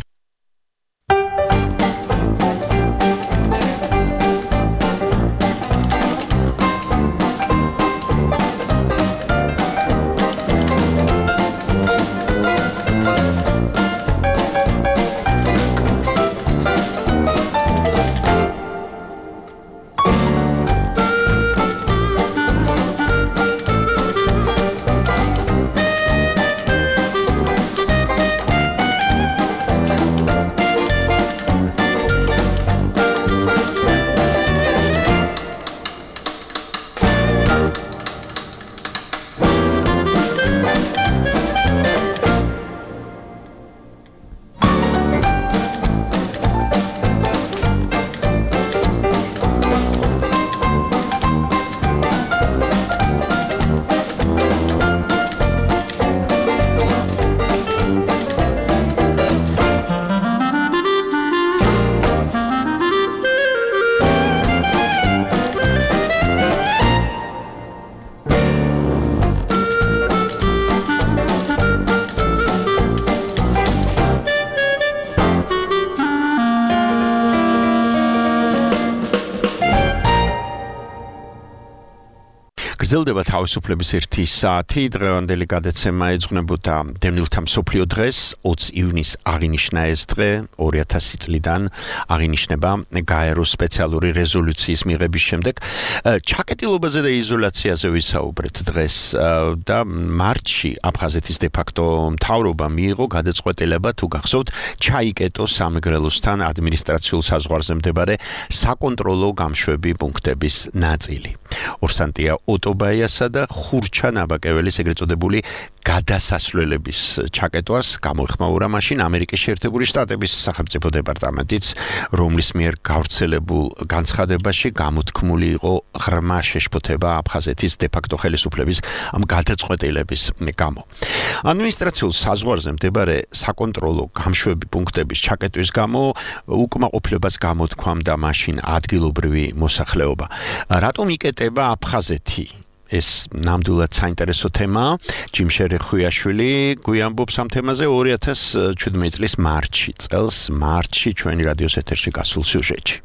გრძელდება თავისუფლების ერთი საათი დღევანდელი გადაცემა ეძღვნებოდა დევნილთა მსოფლიო დღეს ოცი ივნის აღინიშნა ეს დღე ორი ათასი წლიდან აღინიშნება გაეროს სპეციალური რეზოლუციის მიღების შემდეგ ჩაკეტილობაზე და იზოლაციაზე ვისაუბრეთ დღეს და მარტში აფხაზეთის დე-ფაქტო მთავრობა მიიღო გადაწყვეტილება თუ გახსოვთ ჩაიკეტო სამეგრელოსთან ადმინისტრაციულ საზღვარზე მდებარე საკონტროლო გამშვები პუნქტების ნაწილი ორსანტია ოტობაიასა და ხურჩა ნაბაკეველის ეგრეთ წოდებული გადასასვლელების ჩაკეტვას გამოიხმაურა მაშინ ამერიკის შეერთებული შტატების სახელმწიფო დეპარტამენტიც, რომლის მიერ გავრცელებულ განცხადებაში გამოთქმული იყო ღრმა შეშფოთება აფხაზეთის დე-ფაქტო ხელისუფლების ამ გადაწყვეტილების გამო. ადმინისტრაციულ საზღვარზე მდებარე საკონტროლო გამშვები პუნქტების ჩაკეტვის გამო უკმაყოფილებას გამოთქვამდა მაშინ ადგილობრივი მოსახლეობა. რატომ იკეტება აფხაზეთი? ეს ნამდვილად საინტერესო თემაა. ჯიმშერი ხუიაშვილი გვიამბობს ამ თემაზე ორი ათასი შვიდმეტი წლის მარტში, წელს მარტში ჩვენი რადიოს ეთერში გასულ სიუჟეტში.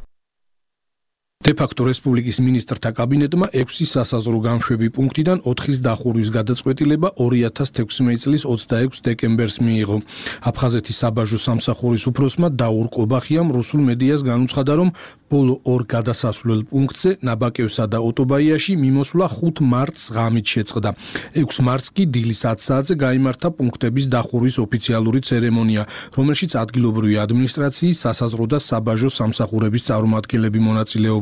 დე-ფაქტო რესპუბლიკის მინისტრთა კაბინეტმა ექვსი სასაზღვრო გამშვები პუნქტიდან ოთხის დახურვის გადაწყვეტილება ორი ათასი თექვსმეტი წლის ოცდაექვსი დეკემბერს მიიღო. აფხაზეთის საბაჟო სამსახურის უფროსმა დაურ ყობახიამ რუსულ მედიას განუცხადა, რომ ბოლო ორ გადასასვლელ პუნქტზე ნაბაკევსა და ოტობაიაში მიმოსვლა ხუთი მარტს ღამით შეწყდა. ექვსი მარტს კი დილის ათი საათზე გაიმართა პუნქტების დახურვის ოფიციალური ცერემონია, რომელშიც ადგილობრივი ადმინისტრაციის, სასაზღვრო და საბაჟო სამსახურების წარმომადგენლები მონაწილეობდნენ.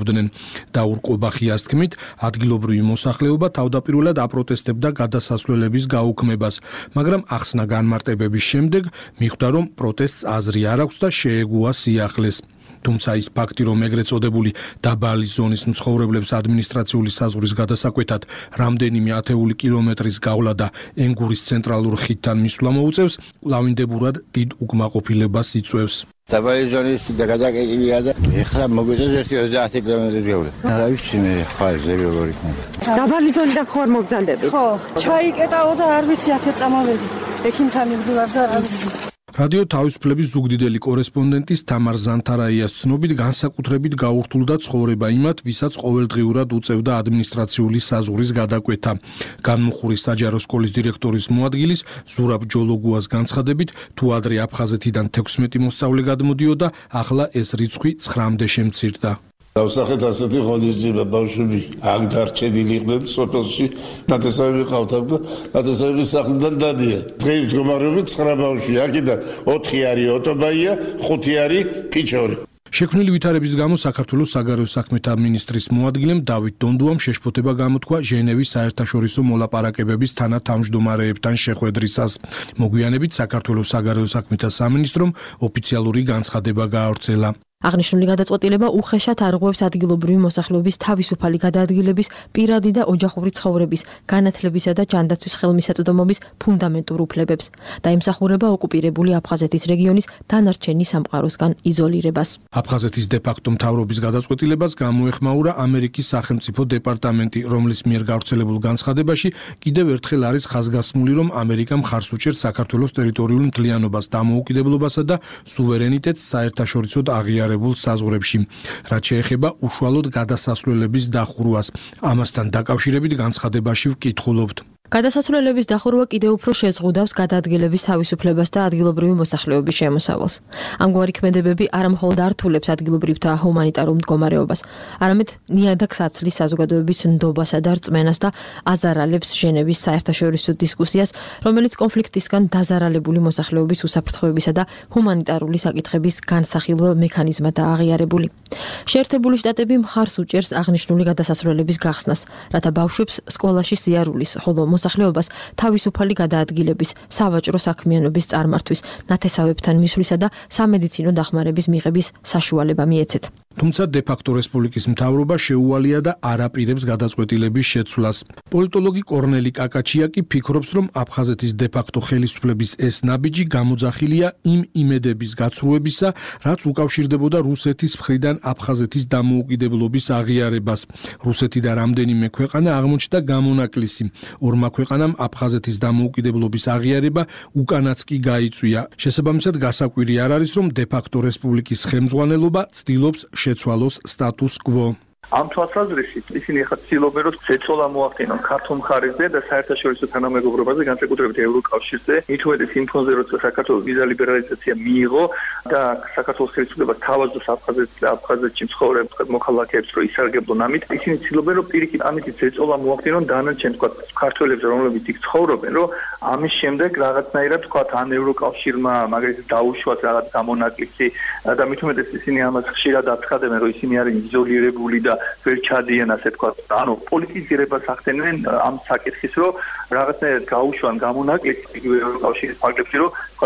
იღებდნენ. დაურყობა ხიას თქმით, ადგილობრივი მოსახლეობა თავდაპირველად აპროტესტებდა გადასასვლელების გაუქმებას, მაგრამ ახსნა განმარტებების შემდეგ მიხვდა, რომ პროტესტს აზრი არ აქვს და შეეგუა სიახლეს. თუმცა ის ფაქტი, რომ ეგრეთ წოდებული დაბალი ზონის მცხოვრებლებს ადმინისტრაციული საზღვრის გადასაკვეთად რამდენიმე ათეული კილომეტრის გავლა და ენგურის ცენტრალურ ხიდთან მისვლა მოუწევს, კვლავინდებურად დიდ უკმაყოფილებას იწვევს. დაბალი ზონის გადაკეთებია და ეხლა მოგვიწევს ერთი ოცდაათი კილომეტრი გავლა. რა ვიცი მე ხვალზე როგორი იქნება. დაბალი ზონიდან ხო არ მოგზანდები? ხო, ჩაიკეტაო და არ ვიცი აქეთ წამოვედი. ექიმთან მივდივარ და არ ვიცი. რადიო თავისუფლების ზუგდიდელი კორესპონდენტის თამარ ზანთარაიას ცნობით განსაკუთრებით გაურთულდა ცხოვრება იმათ, ვისაც ყოველდღიურად უწევდა ადმინისტრაციული საზღვრის გადაკვეთა. განმუხურის საჯარო სკოლის დირექტორის მოადგილის ზურაბ ჯოლოგუას განცხადებით, თუ ადრე აფხაზეთიდან თექვსმეტი მოსწავლე გადმოდიოდა, ახლა ეს რიცხვი ცხრამდე შემცირდა. დავსახეთ ასეთი ღონისძიება ბავშვები აქ დარჩენილი იყვნენ სოფელში ნათესავები ყავდათ და ნათესავების სახლიდან დადიან. დღეის მდგომარეობით ცხრა ბავშვი აქედან ოთხი არის ოტობაია, ხუთი არის ფიჩორი. შექმნილი ვითარების გამო საქართველოს საგარეო საქმეთა მინისტრის მოადგილემ დავით დონდუამ შეშფოთება გამოთქვა ჟენევის საერთაშორისო მოლაპარაკებების თანათავმჯდომარეებთან შეხვედრისას. მოგვიანებით საქართველოს საგარეო საქმეთა სამინისტრომ ოფიციალური განცხადება გაავრცელა. აღნიშნული გადაწყვეტილება უხეშად არღვევს ადგილობრივი მოსახლეობის თავისუფალი გადაადგილების, პირადი და ოჯახური ცხოვრების, განათლებისა და ჯანდაცვის ხელმისაწვდომობის ფუნდამენტურ უფლებებს და ემსახურება ოკუპირებული აფხაზეთის რეგიონის დანარჩენი სამყაროსგან იზოლირებას. აფხაზეთის დე-ფაქტო მთავრობის გადაწყვეტილებას გამოეხმაურა ამერიკის სახელმწიფო დეპარტამენტი, რომლის მიერ გავრცელებულ განცხადებაში კიდევ ერთხელ არის ხაზგასმული, რომ ამერიკა მხარს უჭერს საქართველოს ტერიტორიულ მთლიანობას, დამოუკიდებლობასა და სუვერენიტეტს საერთაშორისოდ აღიარებულ საზღვრებში, რაც შეეხება უშუალოდ გადასასვლელების დახურვას. ამასთან დაკავშირებით განცხადებაში ვკითხულობთ. გადასასვლელების დახურვა კიდევ უფრო შეზღუდავს გადაადგილების თავისუფლებას და ადგილობრივი მოსახლეობის შემოსავალს. ამგვარი ქმედებები არამხოლოდ ართულებს ადგილობრივთა ჰუმანიტარულ მდგომარეობას, არამედ ნიადაგს აცლის საზოგადოების ნდობასა და რწმენას და აზარალებს ჟენევის საერთაშორისო დისკუსიას, რომელიც კონფლიქტისგან დაზარალებული მოსახლეობის უსაფრთხოებისა და ჰუმანიტარული საკითხების განსახილველ მექანიზმადაა აღიარებული. შეერთებული შტატები მხარს უჭერს აღნიშნული გადასასვლელების გახსნას, რათა ბავშვებს სკოლაში სიარულის, ხოლო მოსახლეობას თავისუფალი გადაადგილების, სავაჭრო საქმიანობის წარმართვის, ნათესავებთან მისვლისა და სამედიცინო დახმარების მიღების საშუალება მიეცეთ. თუმცა დე-ფაქტო რესპუბლიკის მთავრობა შეუვალია და არ აპირებს გადაწყვეტილების შეცვლას. პოლიტოლოგი კორნელი კაკაჩია კი ფიქრობს, რომ აფხაზეთის დე-ფაქტო ხელისუფლების ეს ნაბიჯი გამოძახილია იმ იმედების გაცრუებისა, რაც უკავშირდებოდა რუსეთის მხრიდან აფხაზეთის დამოუკიდებლობის აღიარებას. რუსეთი და რამდენიმე ქვეყანა აღმოჩნდა გამონაკლისი. ორმა ქვეყანამ აფხაზეთის დამოუკიდებლობის აღიარება უკანაც კი გაიწვია. შესაბამისად, გასაკვირი არ არის, რომ დე-ფაქტო რესპუბლიკის ხელმძღვანელობა ცდილობს შეცვალოს სტატუს კვო. ამ თვალსაზრისით ისინი ახლა ცდილობენ, რომ შეცვალა მოახდინონ ქართულ მხარეზე და საერთაშორისო თანამეგობრობაზე, განსაკუთრებით ევროკავშირზე, მით უმეტეს იმ ფონზე, როცა საქართველოს ვიზა ლიბერალიზაცია მიიღო და საქართველოს ხელისუფლება თავაზობს აფხაზეთს და აფხაზეთში მცხოვრებ მოქალაქეებს, რომ ისარგებლონ ამით, ისინი ცდილობენ, რომ პირიქით ამით შეცვალა მოახდინონ დანარჩენ თქვა ქართველებს, რომლებიც იქ ცხოვრობენ, რომ ამის შემდეგ რაღაცნაირად თქვა ან ევროკავშირმა მაგალითად დაუშვათ რაღაც გამონაკლისი და მით უმეტეს ისინი ამას ხშირად აცხადებენ, რომ ისინი არიან იზოლირებული და ვერ ჩადიან, ასე თქვა. ანუ პოლიტიზირებას ახდენენ ამ საკითხის, რომ რაღაცნაირად გაუშვან გამონაკლისი ევროკავშირის ფარგლებში, რომ თქვა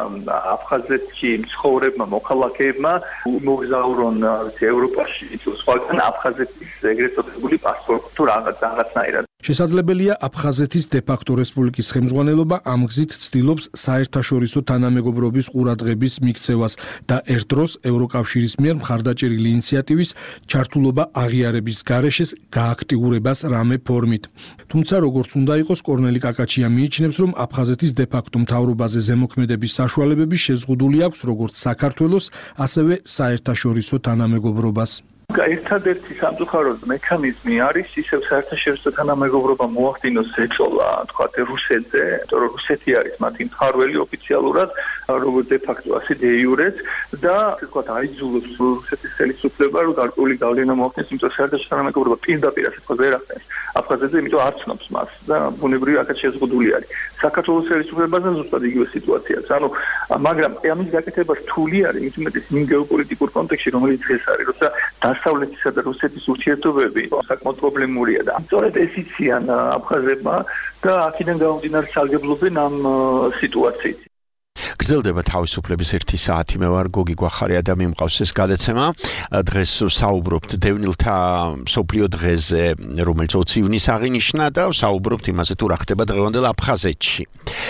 აფხაზეთში მცხოვრებმა მოქალაქეებმა მოგზაურონ ევროპაში, სხვაგან აფხაზეთის ეგრეთ წოდებული პასპორტი თუ რაღაც რაღაცნაირად. შესაძლებელია აფხაზეთის დე-ფაქტო რესპუბლიკის ხელმძღვანელობა ამ გზით ცდილობს საერთაშორისო თანამეგობრობის ყურადღების მიქცევას და ერთდროს ევროკავშირის მიერ მხარდაჭერილი ინიციატივის ჩართულობა აღიარების გარეშეს გააქტიურებას რამე ფორმით. თუმცა როგორც უნდა იყოს, კორნელი კაკაჩია მიიჩნევს, რომ აფხაზეთის დე-ფაქტო მთავრობაზე ზემოქმედების საშუალებები შეზღუდული აქვს როგორც საქართველოს, ასევე საერთაშორისო თანამეგობრობას. ერთადერთი სამწუხაროდ მექანიზმი არის ისევ საერთაშორისო თანამეგობრობა მოახდინოს შეცვალა, თქვა რუსეთზე, იმიტომ რომ რუსეთი არის მათი მფარველი ოფიციალურად, როგორც დე-ფაქტო ასე დე-იურეც და თქვა აიძულებს რუსეთის ხელისუფლება, რომ გარკვეული გავლენა მოახდინოს, იმიტომ რომ საერთაშორისო თანამეგობრობა პირდაპირ ასე თქვა ვერ ახდენს აფხაზეთზე, იმიტომ არ ცნობს მას და ბუნებრივი აქაც შეზღუდული არის. საქართველოს ხელისუფლებაზე ზუსტად იგივე სიტუაციაა. ანუ მაგრამ ამის გაკეთება რთული არის, მით უმეტეს იმ გეოპოლიტიკურ კონტექსტში, რომელიც დღეს არის, როცა დასავლეთისა და რუსეთის ურთიერთობები საკმაოდ პრობლემურია და სწორედ ეს იციან აფხაზებმა და აქედან გამომდინარე სარგებლობენ ამ სიტუაციით. გრძელდება თავისუფლების ერთი საათი. მე ვარ გოგი გვახარია და მიმყავს ეს გადაცემა. დღეს საუბრობთ დევნილთა სოფლიო დღეზე, რომელიც ოცი ივნის აღინიშნა და საუბრობთ იმაზე თუ რა ხდება დღევანდელ აფხაზეთში.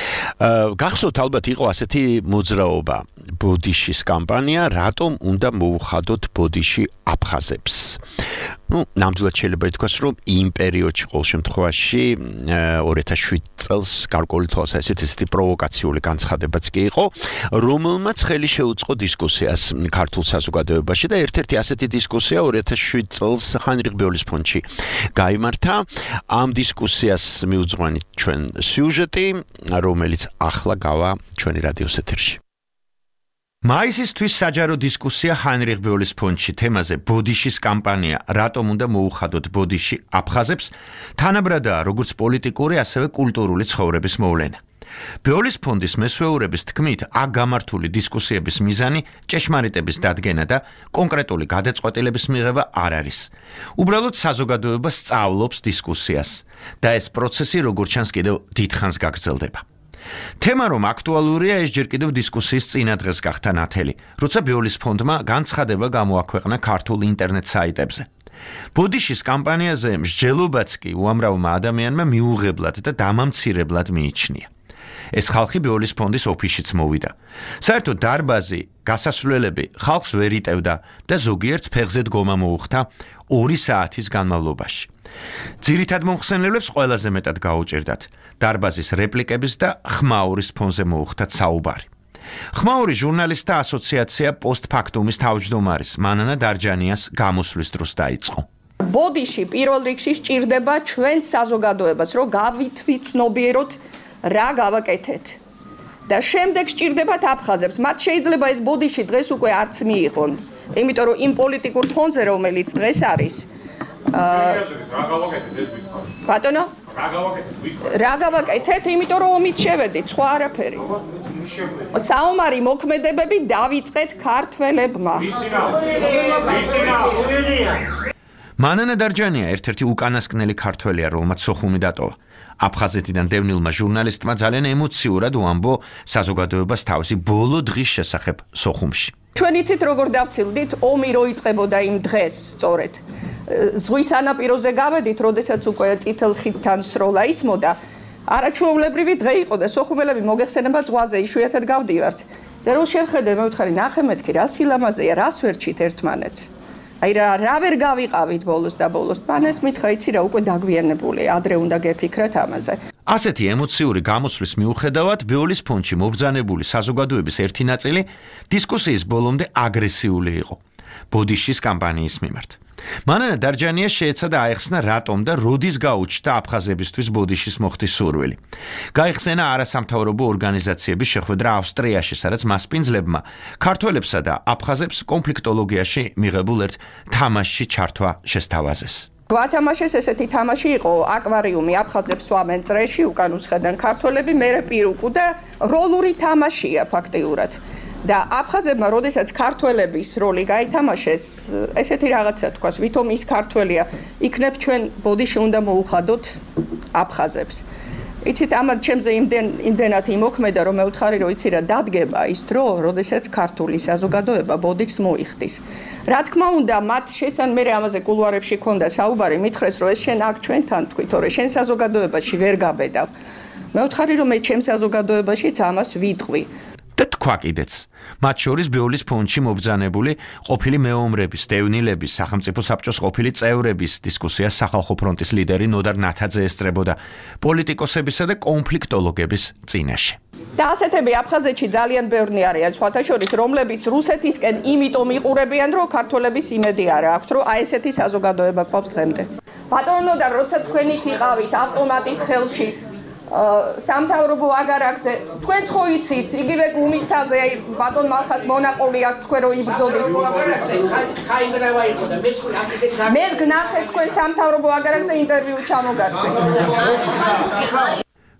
გახსოვთ ალბათ იყო ასეთი მოძრაობა ბოდიშის კამპანია რატომ უნდა მოუხადოთ ბოდიში აფხაზებს. ну, ნამდვილად შეიძლება ითქვას, რომ იმ პერიოდში ყოველ შემთხვევაში ორი ათას შვიდ წელს გარკვეული თვალსაზრისით ესეთი პროვოკაციული განცხადებაც კი იყო, რომელმაც ხელი შეუწყო დისკუსიას ქართულ საზოგადოებაში და ერთ-ერთი ასეთი დისკუსია ორი ათას შვიდ წელს ჰაინრიხ ბიოლის ფონდში გაიმართა. ამ დისკუსიას მიუძღვენით ჩვენ სიუჟეტი, რომელიც ახლა გავა ჩვენი რადიოს ეთერში. მაისისთვის საჯარო დისკუსია ჰაინრიხ ბიოლის ფონდში თემაზე ბოდიშის კამპანია რატომ უნდა მოუხადოთ ბოდიში აფხაზებს თანაბრადაა როგორც პოლიტიკური ასევე კულტურული ცხოვრების მოვლენა. ბიოლის ფონდის მესვეურების თქმით, აქ გამართული დისკუსიების მიზანი ჭეშმარიტების დადგენა და კონკრეტული გადაწყვეტილების მიღება არ არის. უბრალოდ საზოგადოება სწავლობს დისკუსიას და ეს პროცესი როგორც ჩანს კიდევ დიდხანს გაგრძელდება. თემა რომ აქტუალურია ეს ჯერ კიდევ დისკუსიის წინა დღეს გახდა ნათელი, როცა ბიოლის ფონდმა განცხადება გამოაქვეყნა ქართულ ინტერნეტ საიტებზე. ბოდიშის კამპანიაზე მსჯელობაც კი უამრავმა ადამიანმა მიუღებლად და დამამცირებლად მიიჩნია. ეს ხალხი ბიოლის ფონდის ოფისშიც მოვიდა. საერთოდ დარბაზი, გასასვლელები ხალხს ვერ იტევდა და ზოგიერთს ფეხზე დგომა მოუხდა ორი საათის განმავლობაში. ძირითად მომხსენებლებს ყველაზე მეტად გაუჭირდათ დარბაზის რეპლიკების და ხმაურის ფონზე მოუხდათ საუბარი. ხმაური ჟურნალისტთა ასოციაცია პოსტფაქტუმის თავმჯდომარის მანანა დარჯანიას გამოსვლის დროს დაიწყო. ბოდიში პირველ რიგში სჭირდება ჩვენ საზოგადოებას, რომ გავითვიცნობიეროთ რა გავაკეთეთ. და შემდეგ სჭირდებათ აფხაზებს. მათ შეიძლება ეს ბოდიში დღეს უკვე არც მიიღონ. იმიტომ რომ იმ პოლიტიკურ ფონზე, რომელიც დღეს არის, რა გავაკეთეთ ეს ვიტყვა. ბატონო? რა გავაკეთეთ? რა გავაკეთეთ? იმიტომ რომ ომით შევედით, სხვა არაფერი. საომარი მოქმედებები დავიწყეთ ქართველებმა. მანანა დარჯანია ერთ-ერთი უკანასკნელი ქართველია, რომელმაც სოხუმი დატოვა. აფხაზეთიდან დევნილმა ჟურნალისტმა ძალიან ემოციურად უამბო საზოგადოებას თავისი ბოლო დღის შესახებ სოხუმში. ჩვენ იცით როგორ დავცილდით ომი რო იწყებოდა იმ დღეს სწორედ. ზღვის სანაპიროზე გავედით, როდესაც უკვე წითელ ხიდთან სროლა ისმოდა. არაჩვეულებრივი დღე იყო და სოხუმელები მოგეხსენება ზღვაზე იშვიათად გავდივართ. და რო შევხედე, მე ვთხარი, ნახე მეთქი, რა სილამაზეა, რას ვერჩით ერთმანეთს. აი რა რა ვერ გავიყავით ბოლოს და ბოლოს. მან ეს მითხრა, იცი რა, უკვე დაგვიანებული, ადრე უნდა გეფიქრათ ამაზე. ასეთი ემოციური გამოსვლის მიუხედავად, ბიოლის ფონდში მობრძანებული საზოგადოების ერთი ნაწილი დისკუსიის ბოლომდე აგრესიული იყო ბოდიშის კამპანიის მიმართ. მანანა დარჯანია შეეცადა აეხსნა რატომ და როდის გაუჩნდა აფხაზებისთვის ბოდიშის მოხდის სურვილი. გაიხსენა არასამთავრობო ორგანიზაციების შეხვედრა ავსტრიაში, სადაც მასპინძლებმა ქართველებსა და აფხაზებს კონფლიქტოლოგიაში მიღებულ ერთ თამაშში ჩართვა შესთავაზეს. გვათამაშეს ესეთი თამაში იყო აკვარიუმი, აფხაზებს სვამენ წრეში, უკან უსხებდნენ ქართველები, მერე პირუკუ და როლური თამაშია ფაქტიურად. და აფხაზებმა, როდესაც ქართველების როლი გაითამაშეს, ესეთი რაღაცა თქვას, ვითომ ის ქართველია, იქნებ ჩვენ ბოდიში უნდა მოუხადოთ აფხაზებს. იცით, ამათ ჩემზე იმდენ იმდენად იმოქმედა, რომ მე ვთხარი, რომ იცი რა, დადგება ის დრო, როდესაც ქართული საზოგადოება ბოდიშს მოიხდის. რა თქმა უნდა, მათ შესან მე ამაზე კულუარებში ქონდა საუბარი, მითხრეს, რომ ეს შენ აქ ჩვენთან თქვი, თორე შენ საზოგადოებაში ვერ გაბედავ. მე ვთხარი, რომ მე ჩემ საზოგადოებაშიც ამას ვიტყვი. და თქვა კიდეც, მათ შორის ბიოლის ფონდში მობრძანებული ყოფილი მეომრების, დევნილების, სახელმწიფო საბჭოს ყოფილი წევრების დისკუსიას სახალხო ფრონტის ლიდერი ნოდარ ნათაძე ესწრებოდა პოლიტიკოსებისა და კონფლიქტოლოგების წინაშე. და ასეთები აფხაზეთში ძალიან ბევრი არიან, სხვათა შორის, რომლებიც რუსეთისკენ იმიტომ იყურებიან, რომ ქართველების იმედი არ აქვთ, რომ აი ესეთი საზოგადოება ყავს დღემდე. ბატონო და როცა თქვენი იყავით ავტომატით ხელში სამთავრობო აგარაკზე, თქვენც ხო იცით, იგივე გუმისთაზე ბატონ მალხას მონაყოლი აქვს თქვენ რო იბრძოდით. მე გნახეთ თქვენ სამთავრობო აგარაკზე ინტერვიუ ჩამოგართვით.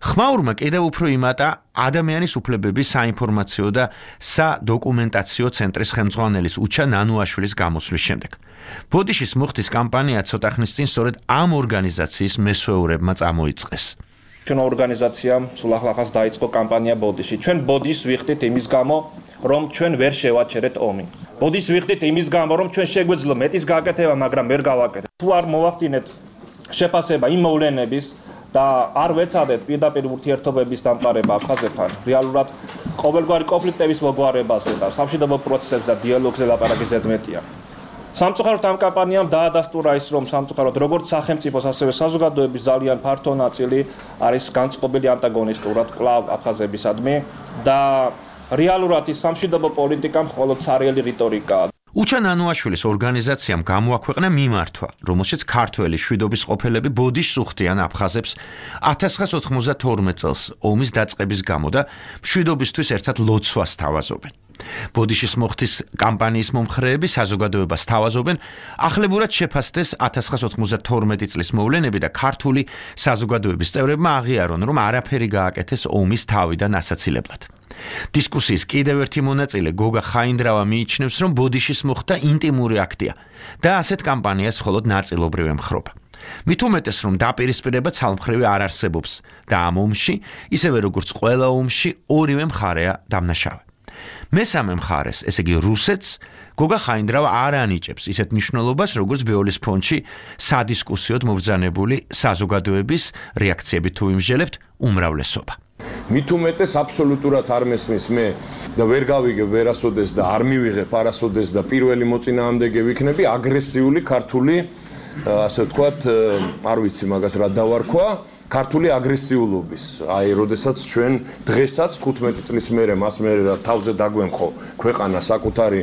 ხმაურმა კიდევ უფრო იმატა ადამიანის უფლებების საინფორმაციო და სადოკუმენტაციო ცენტრის ხელმძღვანელის უჩა ნანუაშვილის გამოსვლის შემდეგ. ბოდიშის მუხტის კამპანია ცოტა ხნის წინ სწორედ ამ ორგანიზაციის მესვეურებმა წამოიწყეს. ჩვენ ორგანიზაციამ სულ ახლახანს დაიწყო კამპანია ბოდიში. ჩვენ ბოდიშს ვიხდით იმის გამო, რომ ჩვენ ვერ შევაჩერეთ ომი. ბოდიშს ვიხდით იმის გამო, რომ ჩვენ შეგვეძლო მეტის გაკეთება, მაგრამ ვერ გავაკეთეთ. თუ არ მოვახდინეთ შეფასება იმ მოვლენების და არ ვეცადეთ პირდაპირ ურთიერთობების დამყარება აფხაზეთთან, რეალურად ყოველგვარი კონფლიქტების მოგვარებაზე და სამშვიდობო პროცესებზე და დიალოგზე ლაპარაკი ზედმეტია. სამწუხაროდ ამ კამპანიამ დაადასტურა ის, რომ სამწუხაროდ როგორც სახელმწიფოს, ასევე საზოგადოების ძალიან ფართო ნაწილი არის განწყობილი ანტაგონისტურად კვლავ აფხაზებისადმი და რეალურად ის სამშვიდობო პოლიტიკა მხოლოდ ცარიელი რიტორიკაა. უჩა ნანუაშვილის ორგანიზაციამ გამოაქვეყნა მიმართვა, რომელშიც ქართველი შვიდობის ყოფილები ბოდიშს უხდიან აფხაზებს ათას ცხრაასი ოცდაათი წელს ომის დაწყების გამო და შვიდობისთვის ერთად ლოცვას თავაზობენ. ბოდიშის მოხდის კამპანიის მომხრეები საზოგადოებას თავაზობენ, ახლებურად შეფასდეს ათას ცხრაასი ოცდაათი წლის მოვლენები და ქართული საზოგადოების წევრებმა აღიარონ, რომ არაფერი გააკეთეს ომის თავიდან ასაცილებლად. დისკუსიის კიდევ ერთი მონაწილე გოგა ხაინდრავა მიიჩნევს, რომ ბოდიშის მოხდა ინტიმური აქტია და ასეთ კამპანიას მხოლოდ ნაწილობრივ ემხრობა. მით უმეტეს, რომ დაპირისპირება ცალმხრივი არ არსებობს და ამ ომში, ისევე როგორც ყველა ომში, ორივე მხარეა დამნაშავე. მესამე მხარეს, ესე იგი რუსეთს, გოგა ხაინდრავა არ ანიჭებს ისეთ მნიშვნელობას, როგორც ბეოლის ფონდში სადისკუსიოდ მობრძანებული საზოგადოების რეაქციები თუ იმსჯელებთ უმრავლესობა. მით უმეტეს აბსოლუტურად არ მესმის მე და ვერ გავიგებ ვერასოდეს და არ მივიღებ არასოდეს და პირველი მოწინააღმდეგე ვიქნები აგრესიული ქართული ასე ვთქვათ არ ვიცი მაგას რა დავარქვა ქართული აგრესიულობის აი როდესაც ჩვენ დღესაც თხუთმეტი წლის მერე მას მერე რა თავზე დაგვემხო ქვეყანა საკუთარი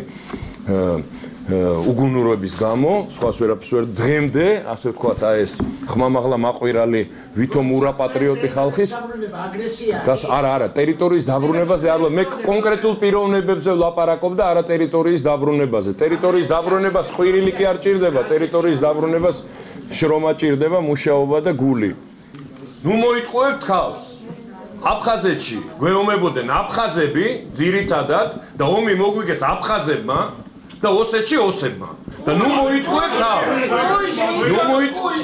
უგუნურობის გამო, სხვას ვერაფერს ვერ დღემდე, ასე ვთქვათ, აი ეს ხმამაღლა მაყვირალი ვითომ ურა პატრიოტი ხალხის გას არა არა ტერიტორიის დაბრუნებაზე არ მე კონკრეტულ პიროვნებებზე ვლაპარაკობ და არა ტერიტორიის დაბრუნებაზე. ტერიტორიის დაბრუნებას ხვირილი კი არ ჭირდება, ტერიტორიის დაბრუნებას შრომა ჭირდება, მუშაობა და გული. ნუ მოიტყუებთ ხალხს. აფხაზეთში გვეომებოდნენ აფხაზები ძირითადად და ომი მოგვიგეს აფხაზებმა და ოსეთში ოსებმა და ნუ მოიტყუებთ თავს ნუ მოიტყუებთ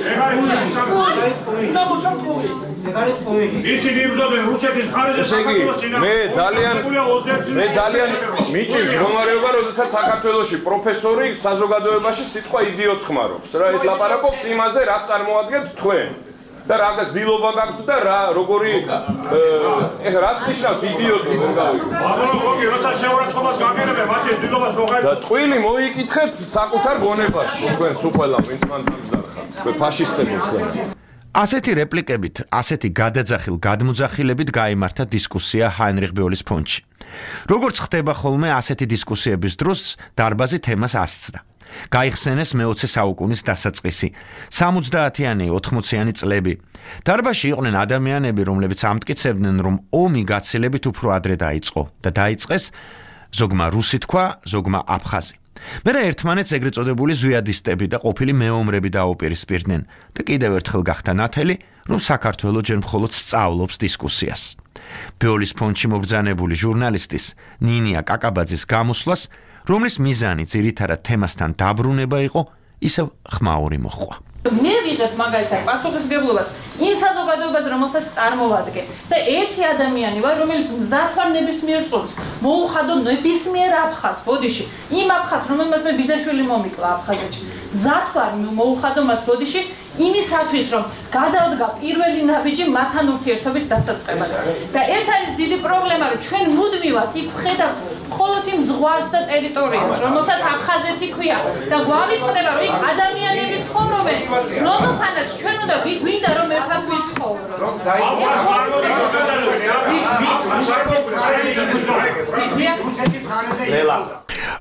ისინი იბრძოდნენ რუსეთის მხარეზე მე ძალიან მე ძალიან მიჭირს მდგომარეობა როდესაც საქართველოში პროფესორი საზოგადოებაში სიტყვა იდიოტს ხმარობს რა ეს ლაპარაკობს იმაზე რას წარმოადგენთ თქვენ და რაღაც დილობა გაქვთ და რა როგორი ეხლა რას ნიშნავს იდიოტი რომ გავიგე ბაბულა გოგი როცა შეურაცხყოფას გაგერებენ მაშინ დილობას მოყავთ და ტყვილი მოიკითხეთ საკუთარ გონებაში თქვენს უყველა ვინც მან დამждარხართ თქვენ ფაშისტები თქვენ ასეთი რეპლიკებით ასეთი გადაძახილ გადმოძახილებით გაიმართა დისკუსია ჰაინრიხ ბეოლის ფონდში როგორც ხდება ხოლმე ასეთი დისკუსიების დროს დარბაზი თემას ასწდა გაიხსენეს მეოცე საუკუნის დასაწყისი სამოცდაათიანი ოთხმოციანი წლები დარბაზში იყვნენ ადამიანები რომლებიც ამტკიცებდნენ რომ ომი გაცილებით უფრო ადრე დაიწყო და დაიწყეს ზოგმა რუსი თქვა ზოგმა აფხაზი მერე ერთმანეთს ეგრეთ წოდებული ზვიადისტები და ყოფილი მეომრები დაუპირისპირდნენ და კიდევ ერთხელ გახდა ნათელი რომ საქართველო ჯერ მხოლოდ სწავლობს დისკუსიას ბეოლის ფონდში მობრძანებული ჟურნალისტის ნინია კაკაბაძის გამოსვლას რომლის მიზანი ძირითადად თემასთან დაბრუნება იყო, ისევ ხმაური მოჰყვა. მე ვიღებ მაგალითად პასუხისმგებლობას იმ საზოგადოებაზე, რომელსაც წარმოვადგენ და ერთი ადამიანი ვარ, რომელიც მზად ვარ ნებისმიერ წუთს მოუხადო ნებისმიერ აფხაზს ბოდიში, იმ აფხაზს, რომელმაც მე ბიზაშვილი მომიკლა აფხაზეთში. მზად ვარ მოუხადო მას ბოდიში იმისათვის, რომ გადავდგა პირველი ნაბიჯი მათთან ურთიერთობის დასაწყებად. და ეს არის დიდი პრობლემა, რომ ჩვენ მუდმივად იქ ვხედავთ მხოლოდ იმ ზღვარს და ტერიტორიას, რომელსაც აფხაზეთი ქვია და გვავიწყდება, რომ იქ ადამიანები ცხოვრობენ, რომელთანაც ჩვენ უნდა გვინდა რომ ერთად ვიცხოვროთ.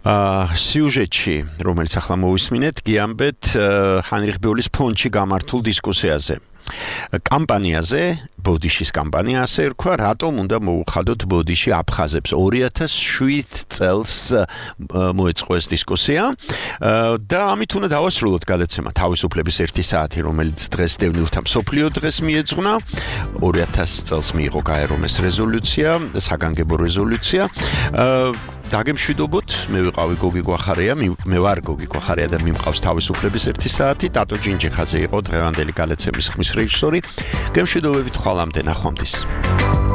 სიუჟეტში, რომელიც ახლა მოვისმინეთ, გიამბეთ ჰაინრიხ ბეულის ფონდში გამართულ დისკუსიაზე. კამპანიაზე, ბოდიშის კამპანია ასე რქვა, რატომ უნდა მოუხადოთ ბოდიში აფხაზებს ორი ათას შვიდ წელს მოეწყო ეს დისკუსია და ამით უნდა დავასრულოთ გადაცემა თავისუფლების ერთი საათი, რომელიც დღეს დევნილთა მსოფლიო დღეს მიეძღვნა. ორი ათას წელს მიიღო გაეროს რეზოლუცია, საგანგებო რეზოლუცია. დაგემშვიდობოთ, მე ვიყავი გოგი გვახარია, მე ვარ გოგი გვახარია და მიმყავს თავისუფლების ერთი საათი. ტატო ჯინჯიხაძე იყო დღევანდელი გადაცემის ხმის რეჟისორი. გემშვიდობებით, ხვალამდე, ნახვამდის.